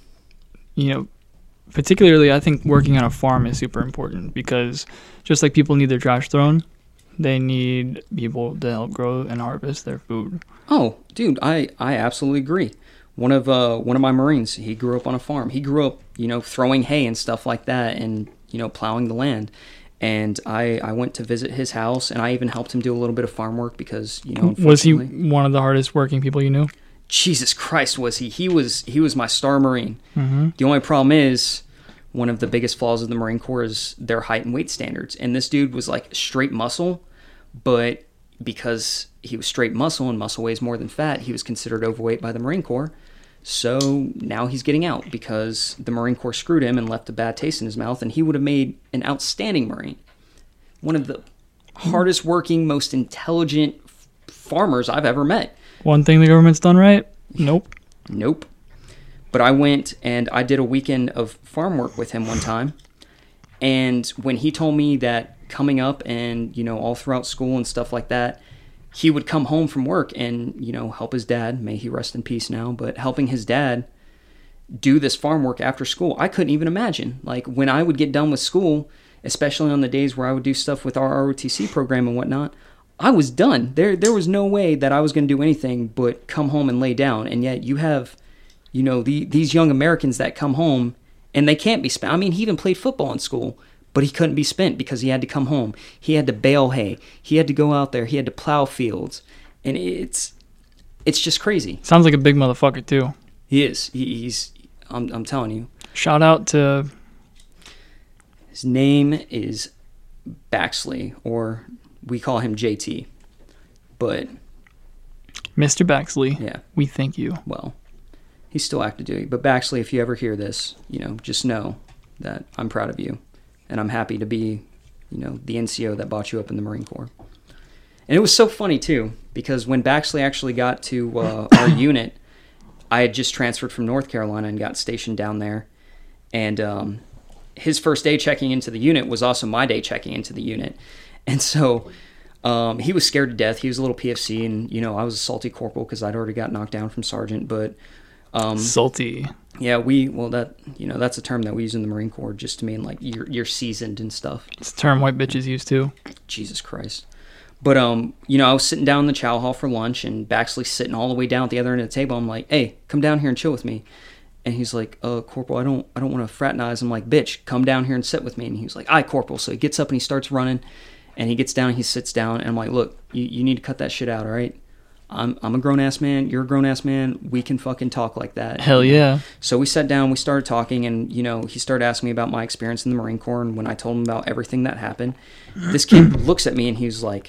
you know, particularly I think working on a farm is super important, because just like people need their trash thrown, they need people to help grow and harvest their food. Oh, dude, I, I absolutely agree. One of uh one of my Marines, he grew up on a farm. He grew up, you know, throwing hay and stuff like that, and, you know, plowing the land. And I, I went to visit his house, and I even helped him do a little bit of farm work because, you know, was he one of the hardest working people you knew? Jesus Christ, was he? He was he was my star Marine. Mm-hmm. The only problem is, one of the biggest flaws of the Marine Corps is their height and weight standards. And this dude was like straight muscle, but because he was straight muscle and muscle weighs more than fat, he was considered overweight by the Marine Corps. So now he's getting out because the Marine Corps screwed him and left a bad taste in his mouth, and he would have made an outstanding Marine. One of the hardest working, most intelligent f- farmers I've ever met. One thing the government's done right? Nope. Nope. But I went and I did a weekend of farm work with him one time. And when he told me that coming up and, you know, all throughout school and stuff like that, he would come home from work and, you know, help his dad, may he rest in peace now, but helping his dad do this farm work after school, I couldn't even imagine. Like, when I would get done with school, especially on the days where I would do stuff with our R O T C program and whatnot, I was done. There there was no way that I was going to do anything but come home and lay down. And yet you have, you know, the, these young Americans that come home and they can't be spent. I mean, he even played football in school, but he couldn't be spent because he had to come home. He had to bale hay. He had to go out there. He had to plow fields. And it's it's just crazy. Sounds like a big motherfucker, too. He is. He, he's, I'm, I'm telling you. Shout out to... His name is Baxley, or we call him J T. But... Mister Baxley. Yeah. We thank you. Well, he's still active duty. But Baxley, if you ever hear this, you know, just know that I'm proud of you. And I'm happy to be, you know, the N C O that brought you up in the Marine Corps. And it was so funny, too, because when Baxley actually got to uh, our unit, I had just transferred from North Carolina and got stationed down there. And um, his first day checking into the unit was also my day checking into the unit. And so um, he was scared to death. He was a little P F C, and, you know, I was a salty corporal because I'd already got knocked down from sergeant. But um, salty. Yeah, we, well, that, you know, that's a term that we use in the Marine Corps just to mean, like, you're, you're seasoned and stuff. It's a term white bitches use, too. Jesus Christ. But, um, you know, I was sitting down in the chow hall for lunch, and Baxley's sitting all the way down at the other end of the table. I'm like, hey, come down here and chill with me. And he's like, uh, Corporal, I don't I don't want to fraternize. I'm like, bitch, come down here and sit with me. And he was like, aye, Corporal. So he gets up and he starts running, and he gets down and he sits down. And I'm like, look, you, you need to cut that shit out, all right? I'm I'm a grown-ass man. You're a grown-ass man. We can fucking talk like that. Hell yeah. So we sat down, we started talking, and, you know, he started asking me about my experience in the Marine Corps. And when I told him about everything that happened, this kid looks at me and he's like,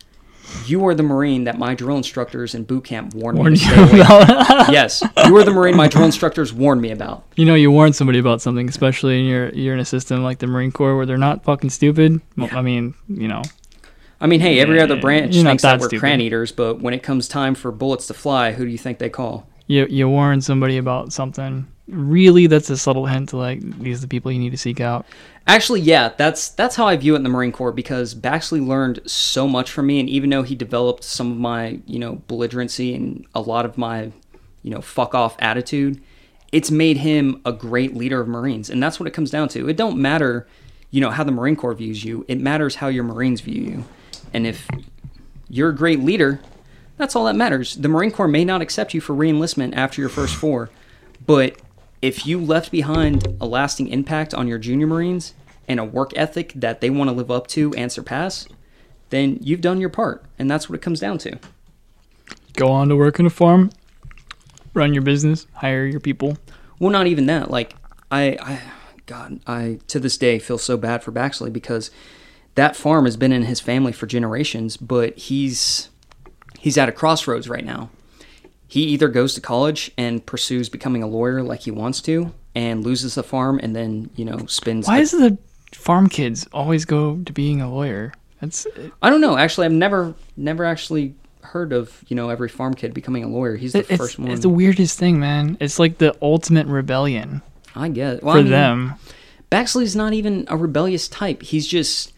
you are the Marine that my drill instructors in boot camp warned, warned me to stay away from. Yes, you are the Marine my drill instructors warned me about. You know, you warn somebody about something, especially in your you're in a system like the Marine Corps where they're not fucking stupid. Well, yeah. I mean, you know. I mean, hey, every other branch you're thinks that, that we're stupid. cran eaters, but when it comes time for bullets to fly, who do you think they call? You you warn somebody about something. Really, that's a subtle hint to, like, these are the people you need to seek out. Actually, yeah, that's that's how I view it in the Marine Corps, because Baxley learned so much from me, and even though he developed some of my, you know, belligerency and a lot of my, you know, fuck off attitude, it's made him a great leader of Marines, and that's what it comes down to. It don't matter, you know, how the Marine Corps views you. It matters how your Marines view you. And if you're a great leader, that's all that matters. The Marine Corps may not accept you for re-enlistment after your first four, but if you left behind a lasting impact on your junior Marines and a work ethic that they want to live up to and surpass, then you've done your part. And that's what it comes down to. Go on to work in a farm, run your business, hire your people. Well, not even that. Like, I, I God, I, to this day, feel so bad for Baxley, because that farm has been in his family for generations, but he's he's at a crossroads right now. He either goes to college and pursues becoming a lawyer like he wants to and loses the farm and then, you know, spends... Why the, does the farm kids always go to being a lawyer? That's. I don't know. Actually, I've never never actually heard of, you know, every farm kid becoming a lawyer. He's the it's, first one. It's the weirdest thing, man. It's like the ultimate rebellion. I guess. Well, for I mean, them. Baxley's not even a rebellious type. He's just...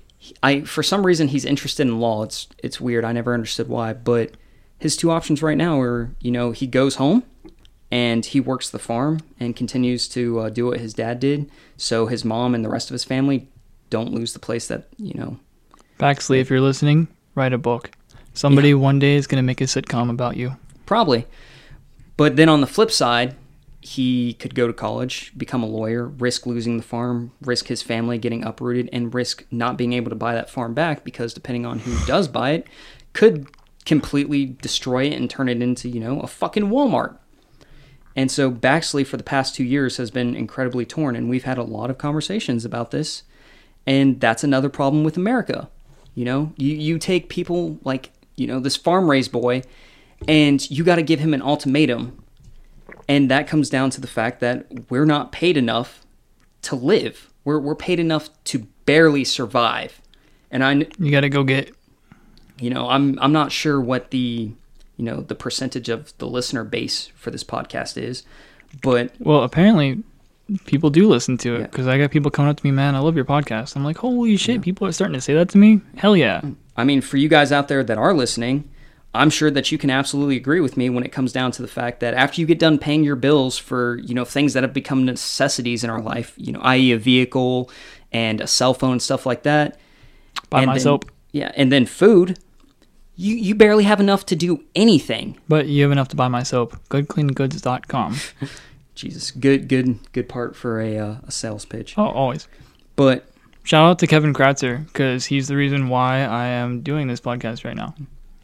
I For some reason, he's interested in law. It's It's weird. I never understood why, but... His two options right now are, you know, he goes home and he works the farm and continues to uh, do what his dad did, so his mom and the rest of his family don't lose the place that, you know. Baxley, if you're listening, write a book. Somebody yeah. one day is going to make a sitcom about you. Probably. But then on the flip side, he could go to college, become a lawyer, risk losing the farm, risk his family getting uprooted, and risk not being able to buy that farm back, because depending on who does buy it, could completely destroy it and turn it into, you know, a fucking Walmart. And so Baxley for the past two years has been incredibly torn, and we've had a lot of conversations about this. And that's another problem with America. You know, you, you take people like, you know, this farm-raised boy, and you got to give him an ultimatum. And that comes down to the fact that we're not paid enough to live. We're we're paid enough to barely survive. And I you got to go get You know, I'm I'm not sure what the, you know, the percentage of the listener base for this podcast is, but... Well, apparently people do listen to it, because yeah. I got people coming up to me, man, I love your podcast. I'm like, holy shit, yeah. people are starting to say that to me? Hell yeah. I mean, for you guys out there that are listening, I'm sure that you can absolutely agree with me when it comes down to the fact that after you get done paying your bills for, you know, things that have become necessities in our life, you know, that is a vehicle and a cell phone and stuff like that. Buy my then, soap. Yeah, and then food... You you barely have enough to do anything. But you have enough to buy my soap. good clean goods dot com. Jesus, good good good part for a uh, a sales pitch. Oh, always. But shout out to Kevin Kratzer, because he's the reason why I am doing this podcast right now.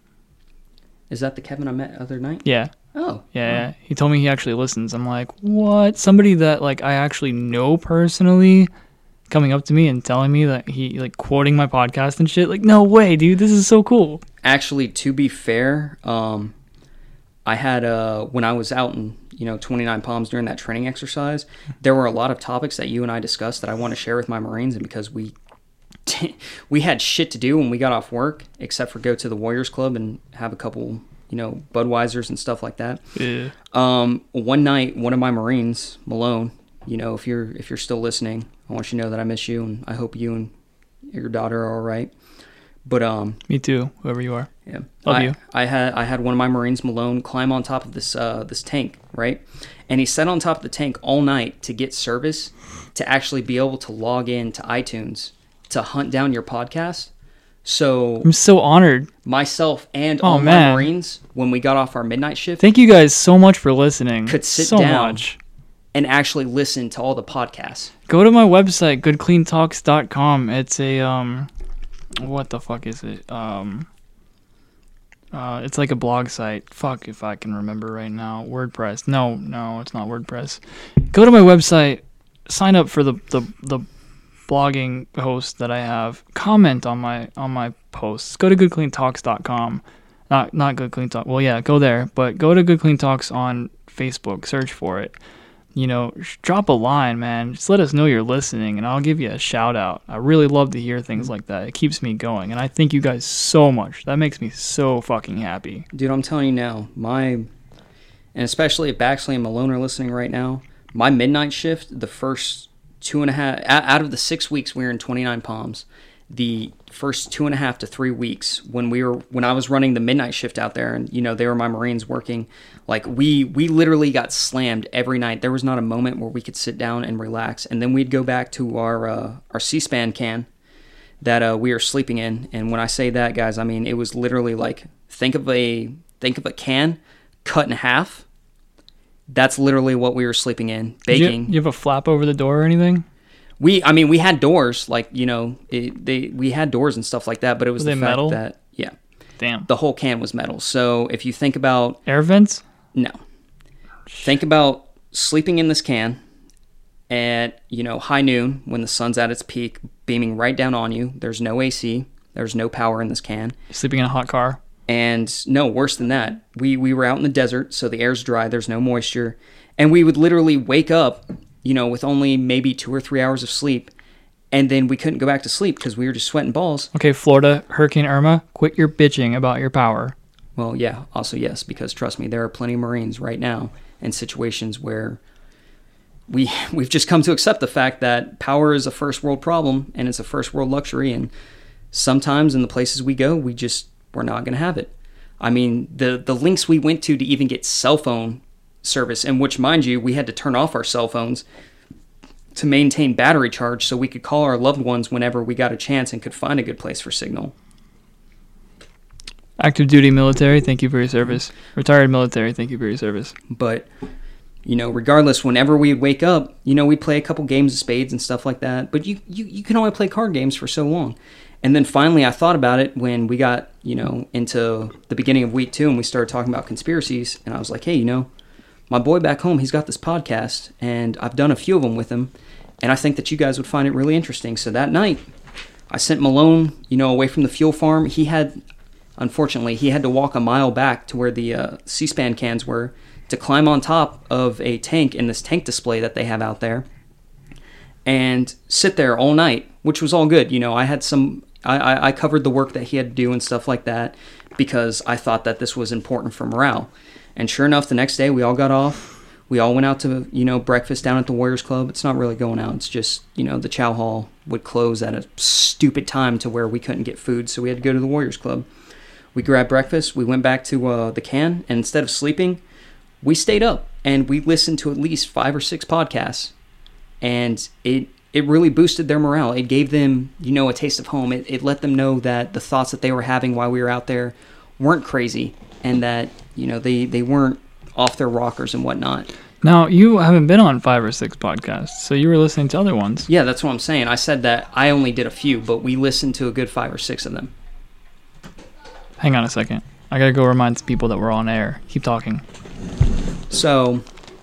Is that the Kevin I met the other night? Yeah. Oh. Yeah, yeah. He told me he actually listens. I'm like, what? Somebody that like I actually know personally coming up to me and telling me that he like quoting my podcast and shit. Like, no way, dude. This is so cool. Actually, to be fair, um, I had, uh, when I was out in, you know, twenty-nine Palms during that training exercise, there were a lot of topics that you and I discussed that I want to share with my Marines, and because we we had shit to do when we got off work, except for go to the Warriors Club and have a couple, you know, Budweisers and stuff like that. Yeah. Um, one night, one of my Marines, Malone, you know, if you're if you're still listening, I want you to know that I miss you, and I hope you and your daughter are all right. But um, me too. Whoever you are, yeah, love I, you. I had I had one of my Marines, Malone, climb on top of this uh this tank, right, and he sat on top of the tank all night to get service, to actually be able to log in to iTunes to hunt down your podcast. So I'm so honored. myself and Oh, all man. my Marines, when we got off our midnight shift, Thank you guys so much for listening. could sit so down much. and actually listen to all the podcasts. Go to my website, good clean talks dot com. It's a um, what the fuck is it? Um, uh, it's like a blog site. Fuck if I can remember right now. WordPress. No, no, it's not WordPress. Go to my website. Sign up for the the the blogging host that I have. Comment on my on my posts. Go to good clean talks dot com. Not not Good Clean Talk. Well, yeah, go there, but go to Good Clean Talks on Facebook. Search for it. You know, sh- drop a line, man. Just let us know you're listening, and I'll give you a shout out. I really love to hear things like that. It keeps me going, and I thank you guys so much. That makes me so fucking happy. Dude, I'm telling you now, my, and especially if Baxley and Malone are listening right now, my midnight shift, the first two and a half, out of the six weeks we were in twenty-nine Palms, the first two and a half to three weeks when we were, when I was running the midnight shift out there, and, you know, they were my Marines working, like, we, we literally got slammed every night. There was not a moment where we could sit down and relax. And then we'd go back to our, uh, our C-SPAN can that, uh, we were sleeping in. And when I say that, guys, I mean, it was literally like, think of a, think of a can cut in half. That's literally what we were sleeping in, baking. You, you have a flap over the door or anything? We, I mean, we had doors, like, you know, it, they we had doors and stuff like that, but it was Were the they fact metal? that, yeah, Damn. the whole can was metal. So if you think about, Air vents? no, think about sleeping in this can at, you know, high noon when the sun's at its peak, beaming right down on you. There's no A C. There's no power in this can. Sleeping in a hot car? And no, worse than that, we, we were out in the desert, so the air's dry, there's no moisture. And we would literally wake up, you know, with only maybe two or three hours of sleep. And then we couldn't go back to sleep because we were just sweating balls. Okay, Florida, Hurricane Irma, quit your bitching about your power. Well, yeah, also yes, because trust me, there are plenty of Marines right now in situations where we, we've just come to accept the fact that power is a first world problem and it's a first world luxury. And sometimes in the places we go, we just, we're not going to have it. I mean, the, the links we went to to even get cell phone service, in which, mind you, we had to turn off our cell phones to maintain battery charge so we could call our loved ones whenever we got a chance and could find a good place for signal. Active duty military, thank you for your service. Retired military, thank you for your service. But, you know, regardless, whenever we'd wake up, you know, we'd play a couple games of spades and stuff like that. But you, you, you can only play card games for so long. And then finally I thought about it when we got, you know, into the beginning of week two and we started talking about conspiracies. And I was like, hey, you know, my boy back home, he's got this podcast, and I've done a few of them with him, and I think that you guys would find it really interesting. So that night, I sent Malone, you know, away from the fuel farm. He had, unfortunately, he had to walk a mile back to where the uh, C-SPAN cans were to climb on top of a tank in this tank display that they have out there and sit there all night, which was all good. You know, I had some, I, I, I covered the work that he had to do and stuff like that because I thought that this was important for morale. And sure enough, the next day we all got off. We all went out to, you know, breakfast down at the Warriors Club. It's not really going out. It's just, you know, the chow hall would close at a stupid time to where we couldn't get food, so we had to go to the Warriors Club. We grabbed breakfast. We went back to uh, the can, and instead of sleeping, we stayed up, and we listened to at least five or six podcasts. And it it really boosted their morale. It gave them, you know, a taste of home. It, it let them know that the thoughts that they were having while we were out there weren't crazy, and that, you know, they, they weren't off their rockers and whatnot. Now, you haven't been on five or six podcasts, so you were listening to other ones. Yeah, that's what I'm saying. I said that I only did a few, but we listened to a good five or six of them. Hang on a second. I gotta go remind some people that we're on air. Keep talking. So,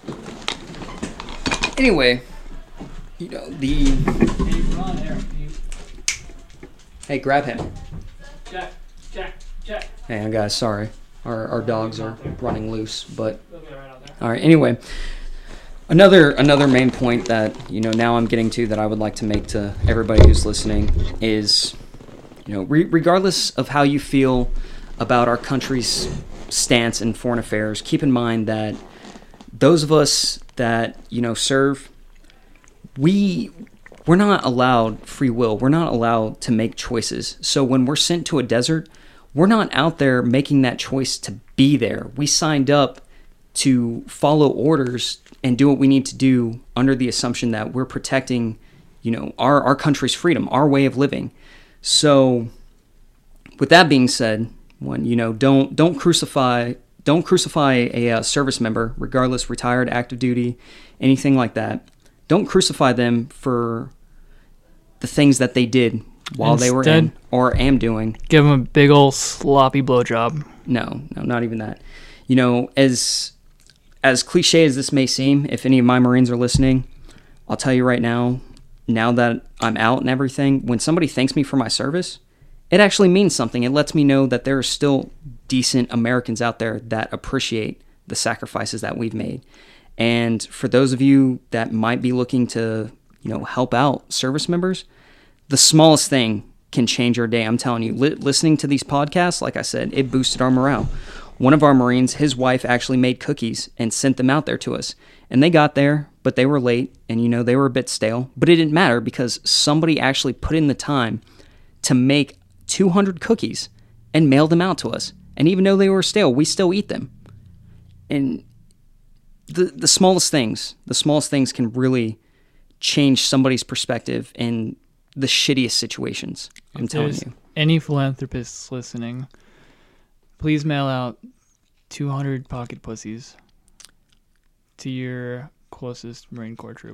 anyway, you know, the... Hey, we're on air. You... Hey, grab him. Jack, Jack, Jack. Hey, guys, sorry. Our our dogs are running loose, but... They'll be right out there. All right, anyway, another another main point that, you know, now I'm getting to that I would like to make to everybody who's listening is, you know, re- regardless of how you feel about our country's stance in foreign affairs, keep in mind that those of us that, you know, serve, we we're not allowed free will. We're not allowed to make choices. So when we're sent to a desert, we're not out there making that choice to be there. We signed up to follow orders and do what we need to do under the assumption that we're protecting, you know, our, our country's freedom, our way of living. So with that being said, when you know, don't don't crucify don't crucify a uh, service member, regardless, retired, active duty, anything like that. Don't crucify them for the things that they did while Instead, they were in or am doing. Give them a big old sloppy blowjob. No, no, not even that. You know, as as cliche as this may seem, if any of my Marines are listening, I'll tell you right now, now that I'm out and everything, when somebody thanks me for my service, it actually means something. It lets me know that there are still decent Americans out there that appreciate the sacrifices that we've made. And for those of you that might be looking to, you know, help out service members, the smallest thing can change your day. I'm telling you, li- listening to these podcasts, like I said, it boosted our morale. One of our Marines, his wife actually made cookies and sent them out there to us. And they got there, but they were late and, you know, they were a bit stale. But it didn't matter because somebody actually put in the time to make two hundred cookies and mailed them out to us. And even though they were stale, we still eat them. And the the smallest things, the smallest things can really change somebody's perspective in the shittiest situations. I'm If telling there's you. any philanthropists listening, please mail out two hundred pocket pussies to your closest Marine Corps troop.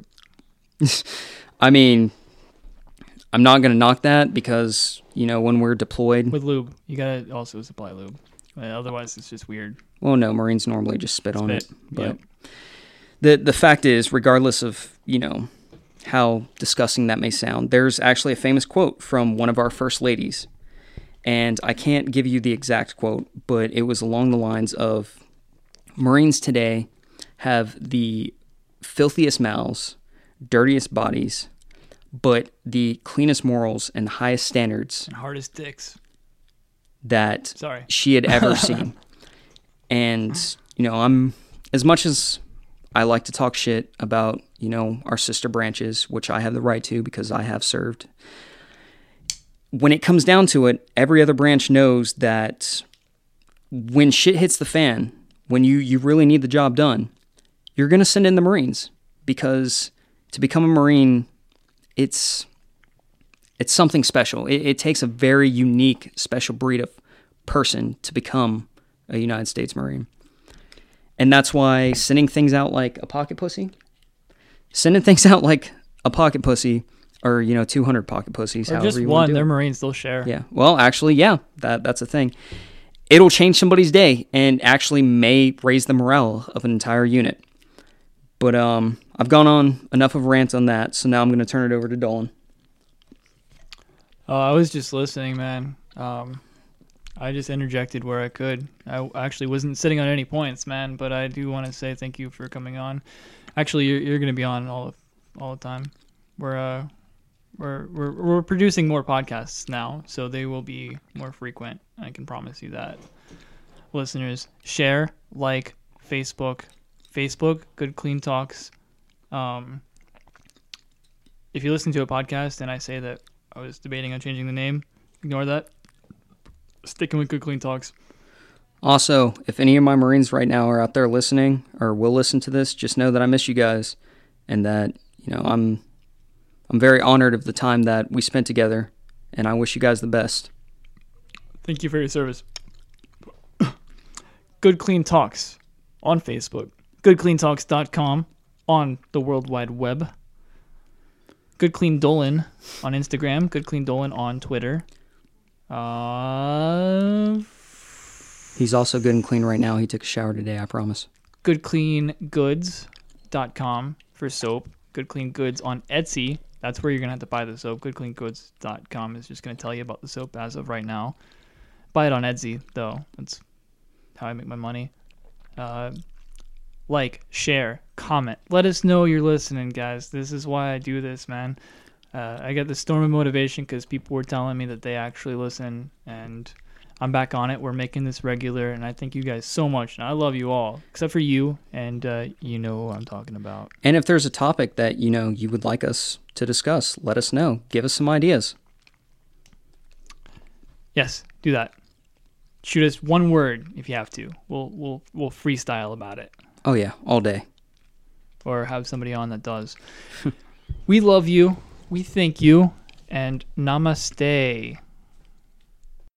I mean, I'm not going to knock that because, you know, when we're deployed... With lube. You got to also supply lube. Uh, otherwise, it's just weird. Well, no, Marines normally just spit, on Spit, it. But yep. the the fact is, regardless of, you know, how disgusting that may sound, there's actually a famous quote from one of our first ladies. And I can't give you the exact quote, but it was along the lines of, Marines today have the filthiest mouths, dirtiest bodies, but the cleanest morals and highest standards And hardest dicks. that Sorry. she had ever seen. And, you know, I'm, as much as I like to talk shit about, you know, our sister branches, which I have the right to because I have served, when it comes down to it, every other branch knows that when shit hits the fan, when you, you really need the job done, you're going to send in the Marines, because to become a Marine, it's it's something special. It, it takes a very unique, special breed of person to become a United States Marine. And that's why sending things out like a pocket pussy, sending things out like a pocket pussy, or, you know, two hundred pocket pussies, Or however just you want one. to do They're it. Marines. They'll share. Yeah. Well, actually, yeah, that that's a thing. It'll change somebody's day and actually may raise the morale of an entire unit. But um, I've gone on enough of a rant on that, so now I'm going to turn it over to Dolan. Oh, I was just listening, man. Um, I just interjected where I could. I actually wasn't sitting on any points, man, but I do want to say thank you for coming on. Actually, you're you're going to be on all all the time. We're uh we're we're we're producing more podcasts now, so they will be more frequent. I can promise you that. Listeners, share, like, Facebook, Facebook, Good Clean Talks. Um, if you listen to a podcast and I say that I was debating on changing the name, ignore that. Sticking with Good Clean Talks. Also, if any of my Marines right now are out there listening or will listen to this, just know that I miss you guys, and that, you know, I'm I'm very honored of the time that we spent together, and I wish you guys the best. Thank you for your service. Good Clean Talks on Facebook. good clean talks dot com on the World Wide Web. Good Clean Dolan on Instagram. Good Clean Dolan on Twitter. Uh, He's also good and clean right now. He took a shower today, I promise. good clean goods dot com for soap. Good Clean Goods on Etsy. That's where you're going to have to buy the soap. good clean goods dot com is just going to tell you about the soap as of right now. Buy it on Etsy, though. That's how I make my money. Uh, like, share, comment. Let us know you're listening, guys. This is why I do this, man. Uh, I got the storm of motivation because people were telling me that they actually listen, and I'm back on it. We're making this regular, and I thank you guys so much. And I love you all, except for you, and uh, you know who I'm talking about. And if there's a topic that, you know, you would like us to discuss, let us know. Give us some ideas. Yes, do that. Shoot us one word if you have to. We'll we'll we'll freestyle about it, Oh, yeah, all day. or have somebody on that does. We love you. We thank you, and namaste.